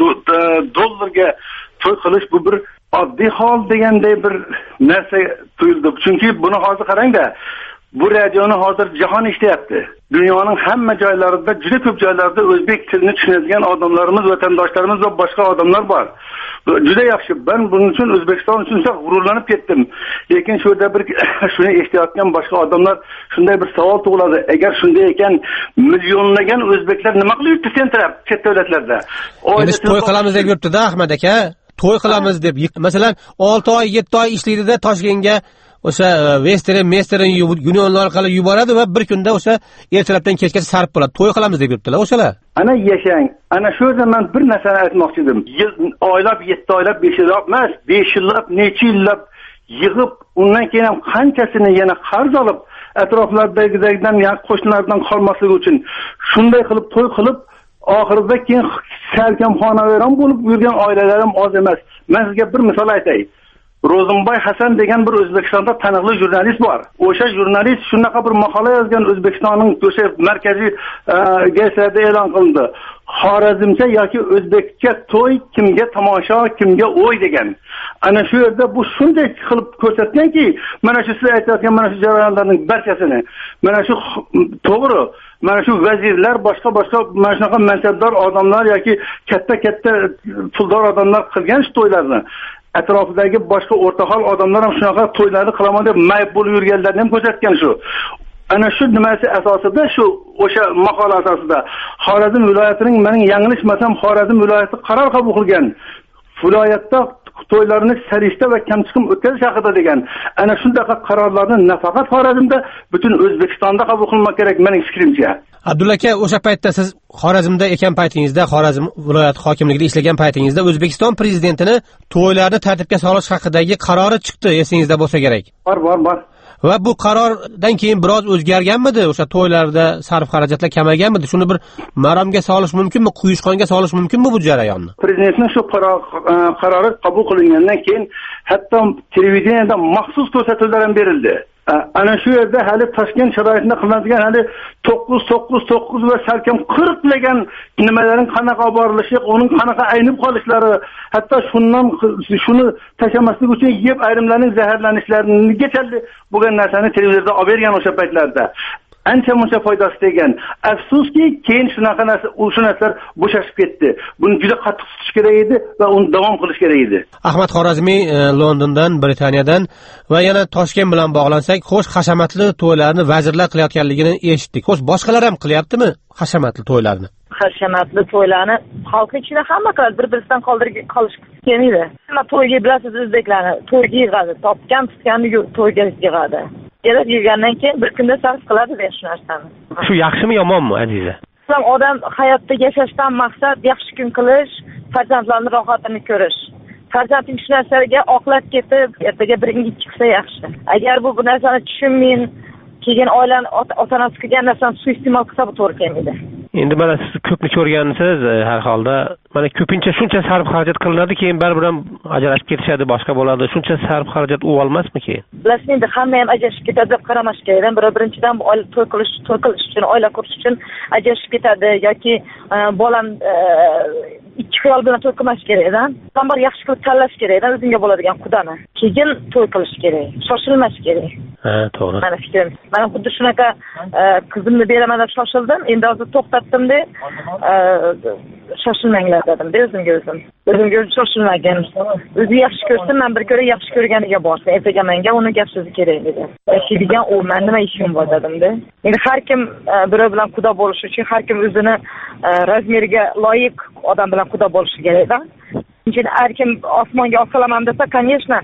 S21: dollarga to'y qilish bu bir oddiy hol deganday bir narsa tuyuldi. Chunki buni hozir qarangda, bu radioni hozir jahon ishlayapti. Dunyoning hamma joylarida, juda ko'p joylarda o'zbek tilini tushunadigan odamlarimiz, vatandoshlarimiz va boshqa odamlar bor. Juda yaxshi. Ben bunun uchun O'zbekiston uchun g'ururlanib ketdim. Lekin shu yerda bir shuni eshitayotgan boshqa odamlar shunday bir savol tug'iladi. Agar shunday ekan, millionlagan o'zbeklar nima qilib yuribdi tentirab chet davlatlarda?
S14: Biz to'y qilamiz deb yuribdi-da Ahmad aka. To'y qilamiz deb. Masalan, olti oy, yetti oy ishlaydida Toshkentga o'sha Western, Mestern unionlar orqali yuboradi va bir kunda o'sha ertalabdan kechgacha sarf bo'ladi. To'y qilamiz deb yuribdilar o'shalar.
S21: Ana yashang. Ana shu yerda men bir narsani aytmoqchi edim. Oylab, yetti oylab, besh yillab emas, besh yillab, necha yillab yig'ib, undan keyin ham qanchasini yana qarz olib, atroflardagilardan, ya'ni qo'shnilardan qolmasligi uchun shunday qilib to'y qilib, oxirida keyin salkam xonavayron bo'lib yurgan oilalar ham oz emas. Men sizga bir misol aytay. Ro'zimboy Hasan degan bir O'zbekistonda taniqli jurnalist bor. O'sha jurnalist shunaqa bir maqola yozgan, O'zbekistonning o'sha markaziy gazetlarida e'lon qilindi. Xorazmcha yoki o'zbekcha to'y kimga tomosha, kimga o'y degan. Ana shu yerda bu shunday qilib ko'rsatganki, mana shu siz aytayotgan mana shu jarayonlarning barchasini, mana shu to'g'ri, mana shu vazirlar, boshqa boshqa mana shunaqa mansabdor odamlar yoki katta-katta puldor odamlar qilgan shu to'ylarni atrofidagi boshqa o'rtahol odamlar ham shunaqa to'ylarni qilaman deb mayib bo'lib yurganlarni ham ko'rsatgan shu. Ana shu nimasi asosida, shu o'sha maqola asosida Xorazm viloyatining, mening yanglishmasam Xorazm viloyati qaror qabul qilgan. Viloyatda to'ylarni sarishta va kamchiqim o'tkazish haqida degan. Ana shunday qarorlarni nafaqat Xorazmda, butun O'zbekistonda qabul qilmoq kerak mening fikrimcha.
S14: Abdulla aka, o'sha paytda siz Xorazmda ekan paytingizda, Xorazm viloyat hokimligida ishlagan paytingizda O'zbekiston prezidentini to'ylarni tartibga solish haqidagi qarori chiqdi, esingizda bo'lsa kerak.
S21: Bor, bor, bor.
S14: Va bu qarordan keyin biroz o'zgarganmidi? O'sha to'ylarda sarf xarajatlar kamayganmidi? Shuni bir maromga solish mumkinmi? Quyushqonga solish mumkinmi bu jarayonni?
S21: Prezidentning shu qarori qabul qilingandan keyin hatto televideniyada maxsus ko'rsatuvlar ham berildi. Ana shu yerda hali Toshkent sharoitida qilinadigan hali to'qqiz to'qqiz to'qqiz va salkam qirq degan nimalarning qanaqa olib borilishi, uning qanaqa aynib qolishlari, hatto shundan shuni tashamaslik uchun yeb ayrimlarning zaharlanishlarini geçerli bo'lgan narsani televizorda olib bergan o'sha paytlarda. Ancha muncha foydasi tegan. Afsuski, keyin shunaqa narsa, shu narsalar bo'shashib ketdi. Buni juda qattiq tutish kerak edi va uni davom qilish kerak edi.
S14: Ahmad Xorazmiy Londondan, Britaniyadan va yana Toshkent bilan bog'lansak, xo'sh, hashamatli to'ylarni vazirlar qilayotganligini eshitdik. Xo'sh, boshqalar ham qilyaptimi hashamatli to'ylarni?
S19: Hashamatli to'ylarni xalq ichida hamma qiladi, bir-biridan qoldirib qolish kelmaydi. Hamma to'yga bilasiz, o'zbeklarni to'yga yig'adi, topgan tutganni to'yga yig'adi. Kelib yurgandan keyin bir kunda sarf qiladi degan shu narsani.
S14: Shu yaxshimi, yomonmi, Aziza?
S19: Islom odam hayotda yashashdan maqsad yaxshi kun qilish, farzandlarni rohatini ko'rish. Farzanding shu narsaga oqlab ketib, ertaga birinchi chiqsa yaxshi. Agar bu bu narsani tushunmayin, keyin oilani ota-onasi qilgan narsani suiiste'mol qilsa bu to'g'ri kelmaydi.
S14: Endi mana siz ko'pni ko'rgansiz, har holda mana ko'pincha shuncha sarf xarajat qilinadi, keyin baribir ham ajrashib ketishadi, boshqa bo'ladi. Shuncha sarf xarajat u olmasmi keyin?
S19: Bilasiz, endi hamma ham ajrashib ketadi deb qaramash kerak. Bir birinchidan bu oila to'y qilish, to'y qilish uchun, oila qurish uchun ajrashib ketadi yoki bolam ikki xiyol bilan to'y qilmash kerak-da. Bir yaxshi qilib tanlash kerak-da o'zingga bo'ladigan qudani. Keyin to'y qilish kerak, shoshilmash kerak.
S14: Ha, to'g'ri.
S19: Mana fikrim. Mana xuddi shunaqa qizimni beraman deb shoshildim. Endi hozir to'xtatdim-da, shoshilmanglar dedim-da o'zimga o'zim. O'zimga o'zim shoshilmagan. O'zi yaxshi ko'rsin, men bir ko'ra yaxshi ko'rganiga borsin. Ertaga menga uni gap so'zi kerak edi. Yashaydigan u, men nima ishim bor dedim-da. Endi har kim biri bilan quda bo'lish uchun har kim o'zini razmeriga loyiq odam bilan quda bo'lishi kerak-da. Chunki har kim osmonga oqalaman desa, конечно,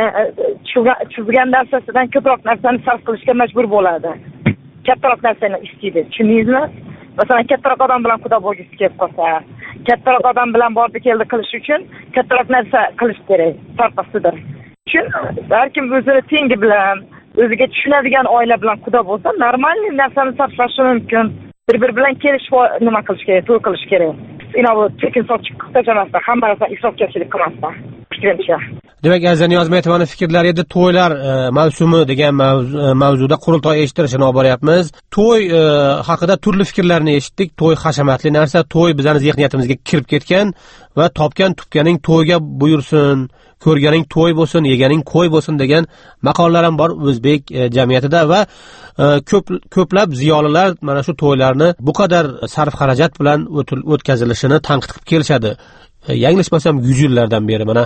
S19: chizgan narsasidan ko'proq narsani sarf qilishga majbur bo'ladi. Kattaroq narsani istaydi. Tushundingizmi? Masalan, kattaroq odam bilan quda bo'lgisi kelib qolsa, kattaroq odam bilan bordi keldi qilish uchun kattaroq narsa qilish kerak. Farqsidir. Chun har kim o'zini tengi bilan, o'ziga tushunadigan oila bilan quda bo'lsa, normal narsani sarflashi mumkin. Bir-bir bilan kelishib nima qilish kerak, to'y qilish kerak. Inovi tekin sochiq qilsamasdan, hamma narsa isrofgarchilik qilmasdan. fikrimcha.
S14: Demak, Aziza Niyozmetovaning fikrlari edi, to'ylar mavsumi degan mavzuda qurultoy eshittirishini olib boryapmiz. To'y haqida turli fikrlarni eshitdik. To'y hashamatli narsa, to'y bizning zehniyatimizga kirib ketgan va topgan tupganing to'yga buyursin, ko'rganing to'y bo'lsin, yeganing qo'y bo'lsin degan maqollar ham bor o'zbek jamiyatida va ko'p ko'plab ziyolilar mana shu to'ylarni bu qadar sarf xarajat bilan o'tkazilishini tanqid qilib kelishadi. Yanglishmasam yuz yillardan beri mana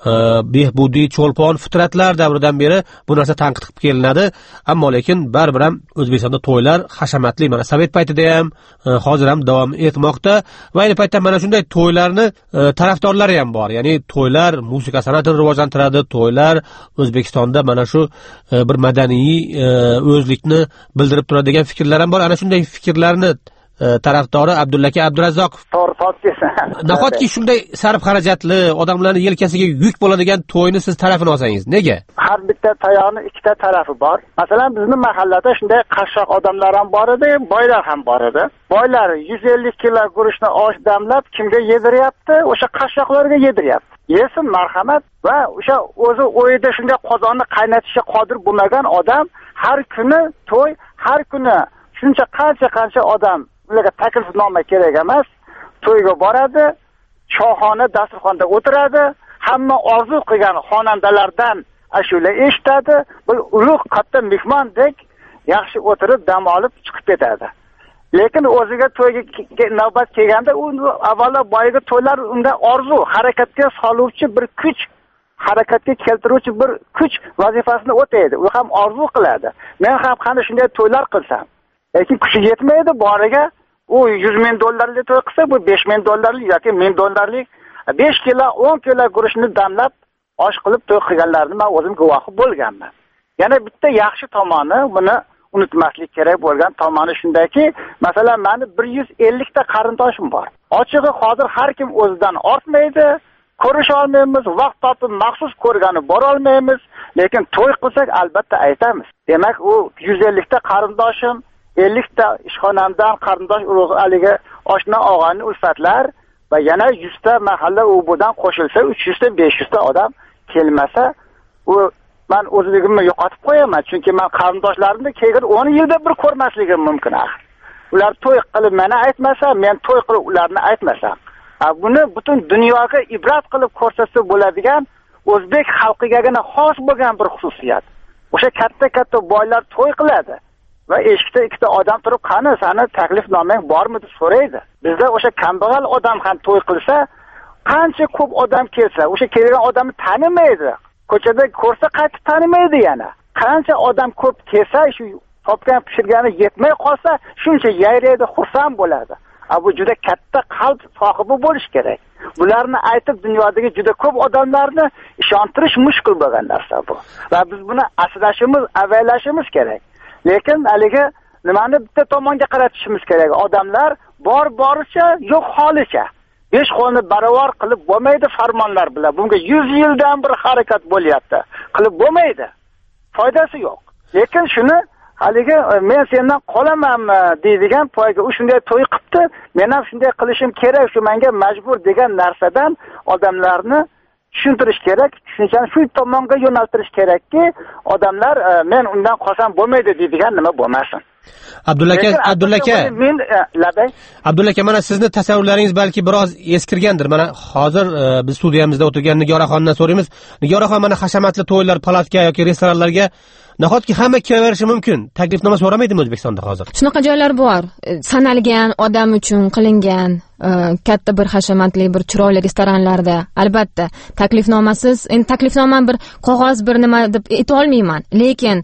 S14: behbudiy cho'lpon fitratlar davridan beri bu narsa tanqid qilib kelinadi, ammo lekin baribir ham O'zbekistonda to'ylar hashamatli, mana sovet paytida ham hozir ham davom etmoqda va ayni paytda mana shunday to'ylarni tarafdorlari ham bor. Ya'ni to'ylar musiqa san'atini rivojlantiradi, to'ylar O'zbekistonda mana shu bir madaniy o'zlikni bildirib turadi degan fikrlar ham bor. Ana shunday fikrlarni tarafdori Abdullaka Abdurazzoqov.
S16: To'g'ri topdingiz.
S14: Nahotki shunday sarf xarajatli, odamlarning yelkasiga yuk bo'ladigan to'yni siz tarafini olsangiz, nega?
S16: Har bitta tayoqning ikkita tarafi bor. Masalan, bizning mahallada shunday qashshoq odamlar ham bor edi, boylar ham bor edi. Boylar yuz ellik kilo guruchni osh damlab kimga yediryapti? O'sha qashshoqlarga yediryapti. Yesin, marhamat. Va o'sha o'zi o'yida shunday qozonni qaynatishga qodir bo'lmagan odam har kuni to'y, har kuni shuncha qancha-qancha odam ularga taklifnoma kerak emas, to'yga boradi, choyxona dasturxonda o'tiradi, hamma orzu qilgan xonandalardan ashula eshitadi, bir ulug' katta mehmondek yaxshi o'tirib dam olib chiqib ketadi. Lekin o'ziga to'yga navbat kelganda u avvalo boyiga to'ylar unda orzu, harakatga soluvchi bir kuch, harakatga keltiruvchi bir kuch vazifasini o'taydi. U ham orzu qiladi. Men ham qani shunday to'ylar qilsam, lekin kuchi yetmaydi boriga. U yuz ming dollarlik to'y qilsa, bu besh ming dollarlik yoki ming dollarlik besh kilo, o'n kilo guruchni damlab osh qilib to'y qilganlarni men o'zim guvohi bo'lganman. Yana bitta yaxshi tomoni, buni unutmaslik kerak bo'lgan tomoni shundaki, masalan, meni bir yuz ellik ta qarindoshim bor. Ochig'i hozir har kim o'zidan ortmaydi, ko'risha olmaymiz, vaqt topib maxsus ko'rgani bora olmaymiz, lekin to'y qilsak albatta aytamiz. Demak, u yuz ellik ta qarindoshim, ellik ta ishxonamdan qarindosh urug' aliga oshna og'ani ulfatlar va yana yuz ta mahalla ubudan qo'shilsa uch yuz ta besh yuz ta odam kelmasa, u men o'zligimni yo'qotib qo'yaman, chunki men qarindoshlarimni kelgan o'n yilda bir ko'rmasligim mumkin. Ular to'y qilib meni aytmasa, men to'y qilib ularni aytmasam, buni butun dunyoga ibrat qilib ko'rsatsa bo'ladigan o'zbek xalqigagina xos bo'lgan bir xususiyat. O'sha katta-katta boylar to'y qiladi va eshikda ikkita odam turib, qani seni taklifnomang bormi deb so'raydi. Bizda o'sha kambag'al odam ham to'y qilsa, qancha ko'p odam kelsa, o'sha kelgan odamni tanimaydi. Ko'chada ko'rsa qaytib tanimaydi yana. Qancha odam ko'p kelsa, shu topgan pishirgani yetmay qolsa, shuncha yayraydi, xursand bo'ladi. Bu juda katta qalb sohibi bo'lish kerak. Bularni aytib dunyodagi juda ko'p odamlarni ishontirish mushkul bo'lgan narsa bu. Va biz buni aslashimiz, avaylashimiz kerak. Lekin haliga nimani bitta tomonga qaratishimiz kerak. Odamlar bor boricha, yo'q holicha. Besh qo'lni barobar qilib bo'lmaydi farmonlar bilan. Bunga yuz yildan bir harakat bo'lyapti. Qilib bo'lmaydi. Foydasi yo'q. Lekin shuni haliga men sendan qolamanmi deydigan poyga u shunday to'y qilibdi, men ham shunday qilishim kerak, shu menga majbur degan narsadan odamlarni tushuntirish kerak, tushunchani shu tomonga yo'naltirish kerakki, odamlar men undan qolsam bo'lmaydi deydigan nima bo'lmasin.
S14: Abdullaka, Abdullaka.
S16: Men labay.
S14: Abdullaka, mana sizni tasavvurlaringiz balki biroz eskirgandir. Mana hozir biz studiyamizda o'tirgan Nigoraxondan so'raymiz. Nigoraxon, mana hashamatli to'ylar, palatka yoki restoranlarga nahotki hamma kiraverishi mumkin. Taklifnoma so'ramaydimi O'zbekistonda hozir?
S17: Shunaqa joylar bor. Sanalgan odam uchun qilingan katta bir hashamatli, bir chiroyli restoranlarda albatta taklifnomasiz, endi taklifnoma bir qog'oz bir nima deb ayta olmayman, lekin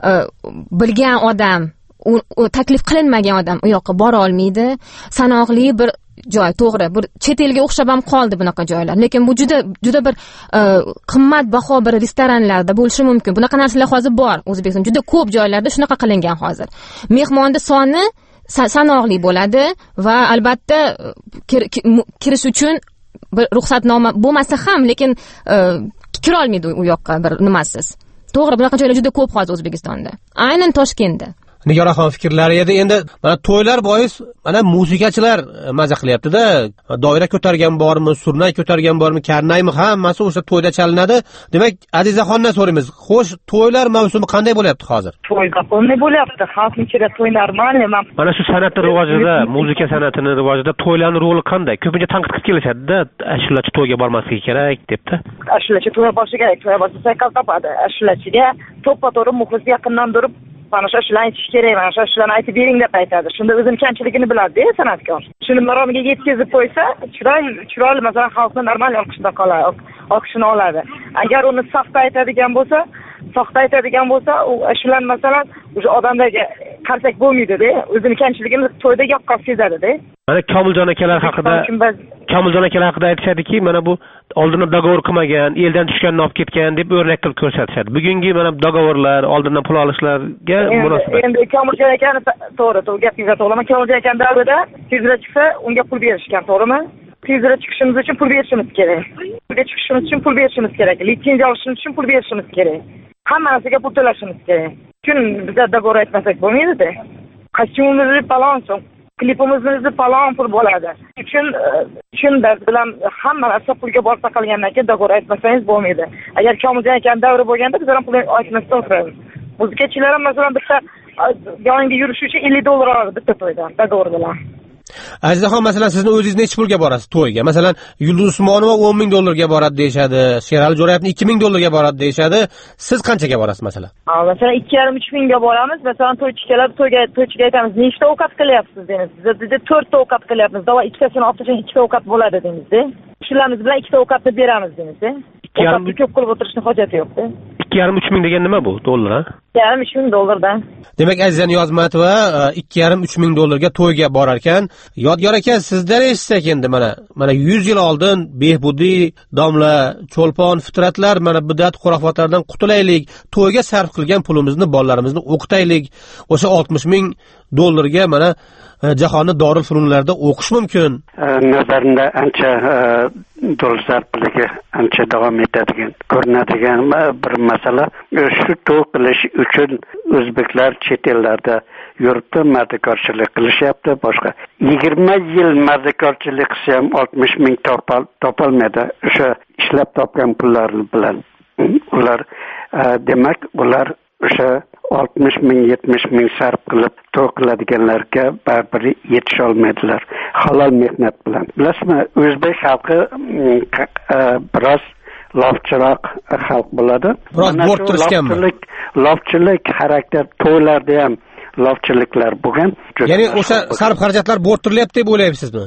S17: bilgan odam, u taklif qilinmagan odam u yoqqa bora olmaydi. Sanoqli bir joy, to'g'ri, bir chet elga o'xshab ham qoldi bunaqa joylar, lekin bu juda juda bir qimmatbaho bir restoranlarda bo'lishi mumkin. Bunaqa narsalar hozir bor O'zbekistonda, juda ko'p joylarda shunaqa qilingan hozir. Mehmonni soni sanoqli bo'ladi va albatta kirish uchun bir ruxsatnoma bo'lmasa ham, lekin kira olmaydi u yoqqa bir nimasiz. To'g'ri, bunaqa joylar juda ko'p hozir O'zbekistonda. Aynan Toshkentda.
S14: Nigoraxon fikrlari edi. Endi mana to'ylar bois mana musiqachilar maza qilyapti-da. Doira ko'targan bormi, surnay ko'targan bormi, karnaymi, hammasi o'sha to'yda chalinadi. Demak, Azizaxondan so'raymiz. Xo'sh, to'ylar mavsumi qanday bo'lyapti hozir?
S19: To'yga qanday bo'lyapti? Xalq ichida to'y normalmi?
S14: Mana shu san'atning rivojida, muzika san'atining rivojida to'ylarning roli qanday? Ko'pincha tanqid qilib kelishadi-da, ashulachi to'yga bormasligi kerak debdi.
S19: Ashulachi to'yga borishi kerak, to'yga borsa saykal topadi. Ashulachiga to'ppa-to'g'ri muxlis yaqindan turib mana shu shularni aytish kerak, mana shu shularni aytib bering deb aytadi. Shunda o'zini kamchiligini biladi-da san'atkor. Shuni maromiga yetkazib qo'ysa, chiroyli, chiroyli masalan xalqning normal olqishda qoladi, olqishini oladi. Agar uni soxta aytadigan bo'lsa, soxta aytadigan bo'lsa, u shular masalan o'sha odamlarga qarsak bo'lmaydi-da, o'zini kamchiligini to'yda yoqqan sezadi-da.
S14: Mana Komiljon akalar haqida Komiljon akalar haqida aytishadiki, mana bu oldindan dogovor qilmagan, eldan tushganni olib ketgan deb o'rnak qilib ko'rsatishadi. Bugungi mana dogovorlar, oldindan pul olishlarga munosabat.
S19: Endi Komiljon akani to'g'ri, to'g'ri gapingiz to'g'rimi? Komiljon akan davrida tezroq chiqsa, unga pul berishgan, to'g'rimi? Tezroq chiqishimiz uchun pul berishimiz kerak. Pulga chiqishimiz uchun pul berishimiz kerak. Litsenziya olishimiz uchun pul berishimiz kerak. Hamma narsaga pul to'lashimiz kerak. Chun bizda dogovor aytmasak bo'lmaydi-da. Kostyumimizni palon so'm, klipimizni palon pul bo'ladi. Uchun uchun biz bilan hamma narsa pulga borsa qilgandan keyin dogovor aytmasangiz bo'lmaydi. Agar Komiljon akan davri bo'lganda biz ham pul aytmasdan o'tiramiz. Muzikachilar ham masalan bitta yonga yurish uchun ellik dollar oladi bitta to'ydan, dogovor bilan.
S14: Azizaxon, masalan, sizni o'zingiz necha pulga borasiz to'yga? Masalan, Yulduz Usmonova o'n ming dollarga boradi deyshadi, Sherali Jo'rayevni ikki ming dollarga boradi deyshadi. Siz qanchaga borasiz masalan?
S19: Ha, masalan ikki yarim uch mingga boramiz. Masalan, to'ychilar to'yga to'ychiga aytamiz, "Nechta ovqat qilyapsiz?" deymiz. Bizda to'rtta ovqat qilyapmiz. Davo ikkitasini olib tashlab ikkita ovqat bo'ladi deymiz-da. Shularimiz bilan ikkita ovqatni beramiz deymiz-da. ikki yarim ko'p qilib o'tirishni hojati yo'q-da.
S14: ikki yarim uch ming degan nima bu? Dollar, ha?
S19: ikki yarim uch ming dollardan.
S14: Demak, Aziza Niyozmatova ikki yarim uch ming dollarga to'yga borar ekan. Yodgor aka, sizdan eshitsak endi mana, mana yuz yil oldin Behbudiy domla Cho'lpon Fitratlar mana bidat xurofotlardan qutulaylik, to'yga sarf qilgan pulimizni bolalarimizni o'qitaylik. O'sha oltmish ming dollarga mana jahonni dorulfununlarda o'qish mumkin.
S2: Nazarimda ancha dollar sarfligi ancha davom etadigan, ko'rinadigan bir masala. Shu to'y qilish uchun o'zbeklar chet ellarda yuribdi, mardikorchilik qilishyapti, boshqa. yigirma yil mardikorchilik qilsa ham oltmish ming topal topolmaydi o'sha ishlab topgan pullar bilan. Ular demak, ular o'sha oltmish ming yetmish ming sarf qilib to'y qiladiganlarga baribir yetisha olmaydilar halol mehnat bilan. Bilasizmi, o'zbek xalqi biroz lofchiroq xalq bo'ladi.
S14: Biroz bo'rttirishganmi?
S2: Lofchilik xarakter to'ylarda ham lofchiliklar bo'lgan.
S14: Ya'ni o'sha sarf xarajatlar bo'rttirilyapti deb o'ylayapsizmi?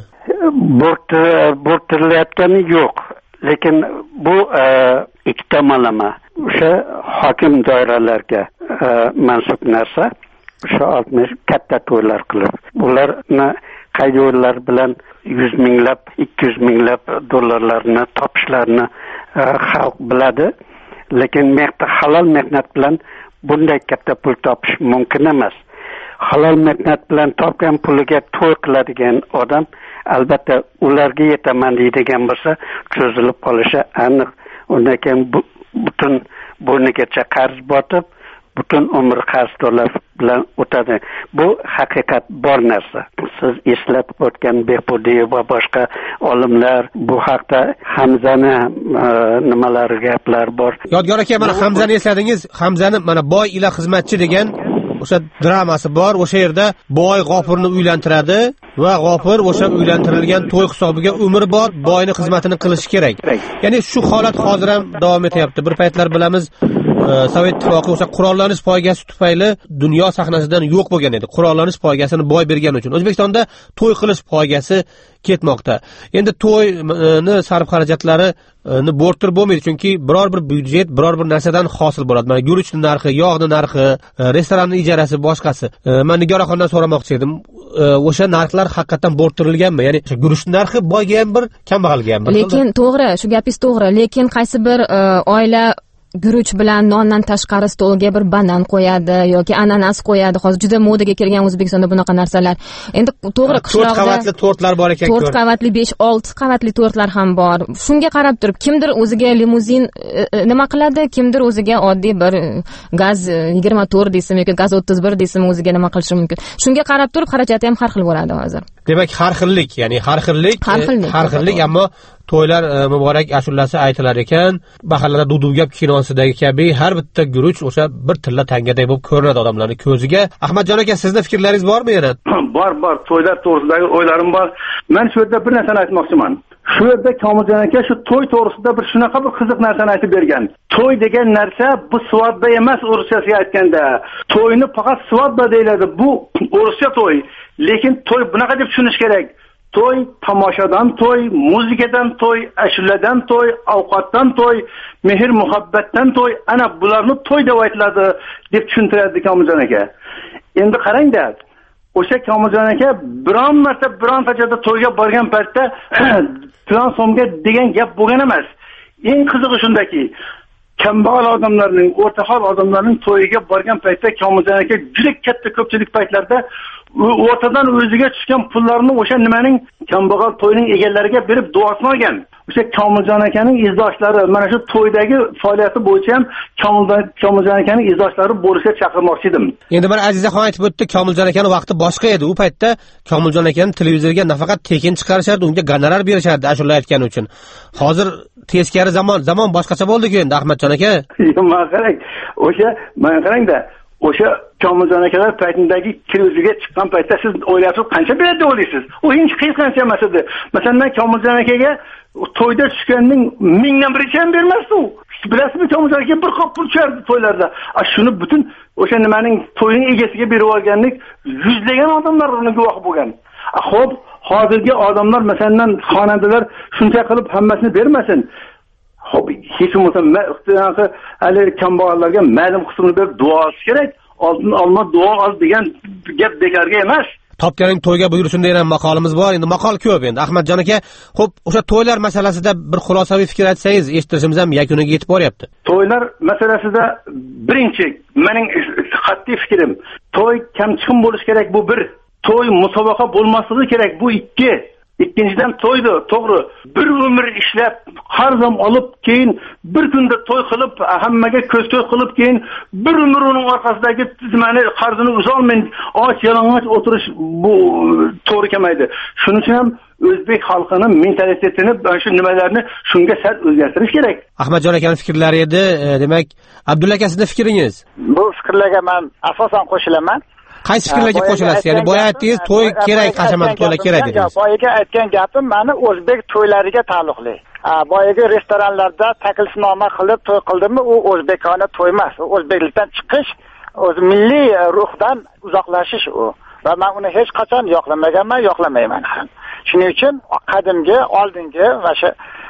S2: Bo'rttirilayotgani yo'q. Lekin bu ikki tomonlama. O'sha hokim doiralarga mansub narsa. O'sha oltmish katta to'ylar qilib, ularni qaydolar bilan yuz minglab, ikki yuz minglab dollarlarni topishlarini xalq biladi. Lekin mehnat, halol mehnat bilan bunday katta pul topish mumkin emas. Halol mehnat bilan topgan puliga to'y qiladigan odam albatta ularga yetaman deydigan bo'lsa, cho'zilib qolishi aniq. Undan keyin butun bo'ynigacha qarz botib, butun umr qarz to'lab bilan o'tadi. Bu haqiqat bor narsa. Siz eslab o'tgan Behbudiy va boshqa olimlar bu haqda Hamzani nimalari gaplar bor.
S14: Yodgor aka, mana Hamzani esladingiz. Hamzani mana boy ila xizmatchi degan o'sha dramasi bor. O'sha yerda boy G'ofurni uylantiradi va G'ofur o'sha uylantirilgan to'y hisobiga umrbod boyni xizmatini qilishi kerak. Ya'ni shu holat hozir ham davom etyapti. Bir paytlar bilamiz, Sovet ittifoqi o'sha qurollanish poygasi tufayli dunyo sahnasidan yo'q bo'lgan edi. Qurollanish poygasini boy bergani uchun O'zbekistonda to'y qilish poygasi ketmoqda. Endi to'yni sarf xarajatlarini bo'rttirib bo'lmaydi, chunki biror bir byudjet, biror bir narsadan hosil bo'ladi. Mana guruchning narxi, yog'ning narxi, restoranning ijarasi, boshqasi. Men Nigoraxondan so'ramoqchi edim. O'sha narxlar haqiqatan bo'rttirilganmi? Ya'ni o'sha guruchning narxi boyga ham bir, kambag'alga ham bir.
S17: Lekin to'g'ri, shu gapingiz to'g'ri. Lekin qaysi bir oila guruch bilan nondan tashqari stolga bir banan qo'yadi yoki ananas qo'yadi. Hozir juda modaga kirgan O'zbekistonda bunaqa narsalar. Endi to'g'ri qishloqda
S14: to'rt qavatli tortlar bor ekan.
S17: to'rt qavatli, besh olti qavatli tortlar ham bor. Shunga qarab turib kimdir o'ziga limuzin nima qiladi, kimdir o'ziga oddiy bir gaz yigirma to'rt desam yoki gaz o'ttiz bir desam o'ziga nima qilishi mumkin. Shunga qarab turib xarajati ham har xil bo'ladi hozir.
S14: Demak, har xillik, ya'ni har xillik,
S17: har xillik,
S14: har xillik ammo to'ylar muborak ashulasi aytilar ekan. Mahallada Dudugap kinosidagi kabi har bitta guruch o'sha bir tilla tangaday bo'lib ko'rinadi odamlarning ko'ziga. Ahmadjon aka, sizning fikrlaringiz bormi yana?
S21: Bor, bor. To'ylar to'g'risidagi o'ylarim bor. Men shu yerda bir narsani aytmoqchiman. Shu yerda Komiljon aka shu to'y to'g'risida bir shunaqa bir qiziq narsani aytib bergan. To'y degan narsa bu svadba emas, o'rishasiga aytganda. To'yni faqat svadba deyiladi. Bu o'rischa to'y. Lekin to'y bunaqa deb tushunish kerak. To'y tomoshadan to'y, muzikadan to'y, ashuladan to'y, ovqatdan to'y, mehr muhabbatdan to'y, ana bularni to'y deb aytiladi deb tushuntiradi Komiljon aka. Endi qarangda, o'sha Komiljon aka biron marta biron joyda to'yga borgan paytda plan so'mga degan gap bo'lgan emas. Eng qizig'i shundaki, kambag'al odamlarning, o'rtahol odamlarning to'yiga borgan paytda Komiljon aka juda katta ko'pchilik paytlarda o'rtadan o'ziga tushgan pullarni o'sha nimaning kambag'al to'yning egalariga berib duosini olgan. O'sha Komiljon akaning izdoshlari mana shu to'ydagi faoliyati bo'yicha ham Komiljon akaning izdoshlari bo'lishga chaqirmoqchi edim.
S14: Endi mana Azizaxon aytib o'tdi, Komiljon akaning vaqti boshqa edi. U paytda Komiljon akani televizorga nafaqat tekin chiqarishardi, unga gonorar berishardi ashula aytgani uchun. Hozir teskari zamon, zamon boshqacha bo'ldi-ku endi Ahmadjon aka.
S21: Men qarang, o'sha men qarangda o'sha Komiljon akalar paytidagi televizorga chiqqan paytda siz o'ylaysiz qancha beradi o'ylaysiz? U hech hech qancha emas edi. Masalan, Komiljon akaga to'yda tushganning mingdan biricha ham bermasdi u. Bilasizmi, Komiljon aka bir qop pul tushardi to'ylarda. A shuni butun o'sha nimaning to'yining egasiga berib olganlik yuzlagan odamlar uni guvoh bo'lgan. A xo'p, hozirgi odamlar masalan xonandalar shuncha qilib hammasini bermasin. Xo'p, hech bo'lmasa ixtiyosi hali kambag'allarga ma'lum qismini berib duo qilish kerak. Oldin olma duo ol degan gap bekorga emas.
S14: Topganing to'yga buyursin degan maqolimiz bor. Endi maqol ko'p endi. Ahmadjon aka, xo'p, o'sha to'ylar masalasida bir xulosaviy fikr aytsangiz, eshitishimiz ham yakuniga yetib boryapti.
S21: To'ylar masalasida birinchi mening qat'iy fikrim, to'y kamchiqim bo'lish kerak, bu bir. To'y musobaqa bo'lmasligi kerak, bu ikki. Ikkinchidan to'ydi, to'g'ri. Bir umr ishlab, qarzam olib, keyin bir kunda to'y qilib, hammaga ko'z-ko'z qilib, keyin bir umr uning orqasidagi tizmani qarzini uzolmay, och yalang'och o'tirish bu to'g'ri kelmaydi. Shuning uchun ham o'zbek xalqining mentalitetini, shu nimalarni shunga sal o'zgartirish kerak.
S14: Ahmadjon akaning fikrlari edi. Demak, Abdulla aka, sizning fikringiz?
S16: Bu fikrlarga men asosan qo'shilaman.
S14: Qaysi fikrlarga qo'shilasiz? Ya'ni boya aytdingiz, to'y kerak, qashamada to'ylar kerak dedingiz.
S16: Boyaga aytgan gapim meni o'zbek to'ylariga taalluqli. Boyaga restoranlarda taklifnoma qilib to'y qildimmi, u o'zbekona to'y emas. U o'zbeklikdan chiqish, o'z milliy ruhdan uzoqlashish u. Va men uni hech qachon yoqlamaganman, yoqlamayman ham. Shuning uchun qadimgi, oldingi va shu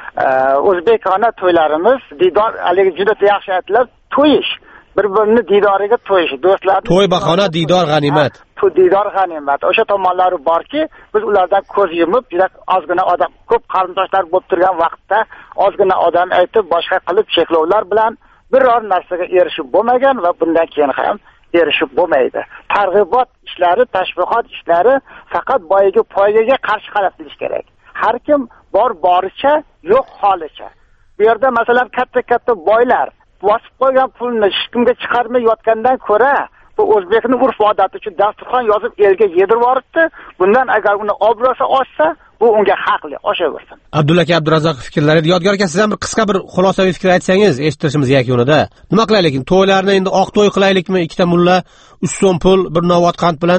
S16: o'zbekona to'ylarimiz didor, haligi juda yaxshi aytilib, to'yish. Bir-birini didoriga to'yish, do'stlar.
S14: To'y bahona, didor g'animat.
S16: To'y didor g'animat. O'sha tomonlari borki, biz ulardan ko'z yumib, juda ozgina odam, ko'p qarindoshlar bo'lib turgan vaqtda ozgina odam aytib, boshqa qilib cheklovlar bilan biror narsaga erishib bo'lmagan va bundan keyin ham erishib bo'lmaydi. Targ'ibot ishlari, tashviqot ishlari faqat boyagi poygaga qarshi qaratilish kerak. Har kim bor boricha, yo'q holicha. Bu yerda masalan katta-katta boylar bosib qo'ygan pulni hech kimga chiqarmay yotgandan ko'ra, bu o'zbekning urf-odati uchun dasturxon yozib elga yedirib yuboribdi. Bundan agar uni obro'si oshsa, bu unga haqli, oshaversin.
S14: Abdulla aka, Abdurazzoq fikrlari. Yodgor aka, siz ham bir qisqa bir xulosaviy fikr aytsangiz, eshitishimiz yakunida. Nima qilaylik? To'ylarni endi oq to'y qilaylikmi? Ikkita mulla, uch so'm pul, bir novot qand bilan?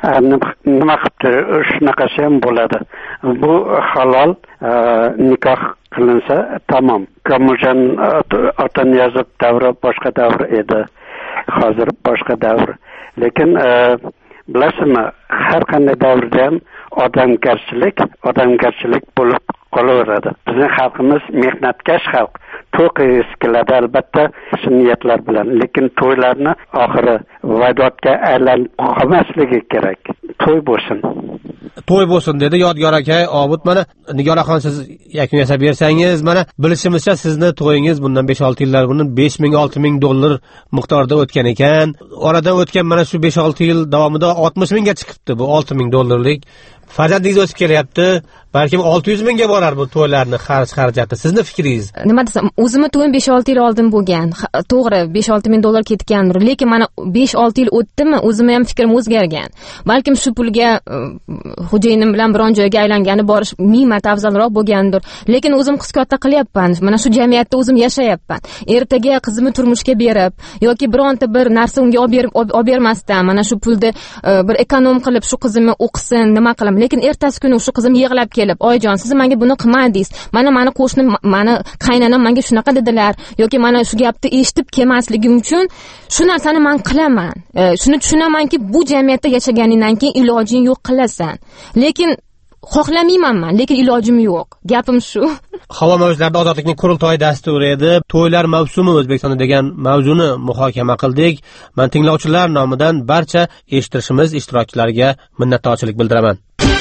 S2: Nima qilibdi? Shunaqasi ham bo'ladi. Bu halol nikoh qilinsa tamom. Komiljon Otaniyozov davri boshqa davr edi. Hozir boshqa davr. Lekin bilasizmi, har qanday davrda ham odamgarchilik, odamgarchilik bo'lib qolaveradi. Bizning xalqimiz mehnatkash xalq. To'y qilgisi keladi albatta, shu niyatlar bilan. Lekin to'ylarni oxiri vaydotga aylanib qolmasligi kerak. To'y bo'lsin.
S14: to'y bo'lsin dedi Yodgor aka. Obid, mana Nigoraxon, siz yakun yasab bersangiz, mana bilishimizcha sizni to'yingiz bundan besh olti yillar burun besh ming olti ming dollar miqdorida o'tgan ekan. Oradan o'tgan mana shu besh olti yil davomida oltmish mingga chiqibdi bu olti ming dollarlik. Farzandingiz o'sib kelyapti. Balkim olti yuz mingga borar bu to'ylarni xarj xarajati. Sizni fikringiz?
S17: Nima desam, o'zimni to'yim besh olti yil oldin bo'lgan. To'g'ri, besh olti ming dollar ketgandir, lekin mana besh olti yil o'tdimi, o'zimni ham fikrim o'zgargan. Balkim shu pulga xo'jayinim bilan biron joyga aylangani borish ming marta afzalroq bo'lgandir. Lekin o'zim his katta qilyapman. Mana shu jamiyatda o'zim yashayapman. Ertaga qizimni turmushga berib yoki bironta bir narsa unga olib berib olib bermasdan, mana shu pulni bir ekonom qilib shu qizimni o'qisin, nima qilaman. Lekin ertasi kuni shu qizim yig'lab kelib, "Oyijon, siz menga buni qilmadingiz. Mana meni qo'shnim, meni qaynonam menga shunaqa dedilar" yoki mana shu gapni eshitib kelmasligim uchun shu narsani men qilaman. Shuni tushunamanki, bu jamiyatda yashaganingdan keyin ilojing yo'q qilasan. Lekin xohlamayman men, lekin ilojim yo'q. Gapim shu.
S14: Havo mavjlarida ozodlikning qurultoyi dasturi edi. To'ylar mavsumi O'zbekistonda degan mavzuni muhokama qildik. Men tinglovchilar nomidan barcha eshittirishimiz ishtirokchilariga minnatdorchilik bildiraman.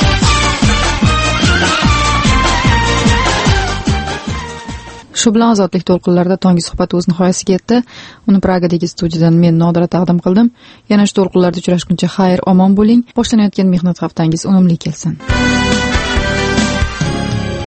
S1: Shu bilan ozodlik to'lqinlarida tongi suhbat o'z nihoyasiga yetdi. Uni Pragadagi studiyadan men Nodira taqdim qildim. Yana shu to'lqinlarda uchrashguncha xayr, omon bo'ling. Boshlanayotgan mehnat haftangiz unumli kelsin.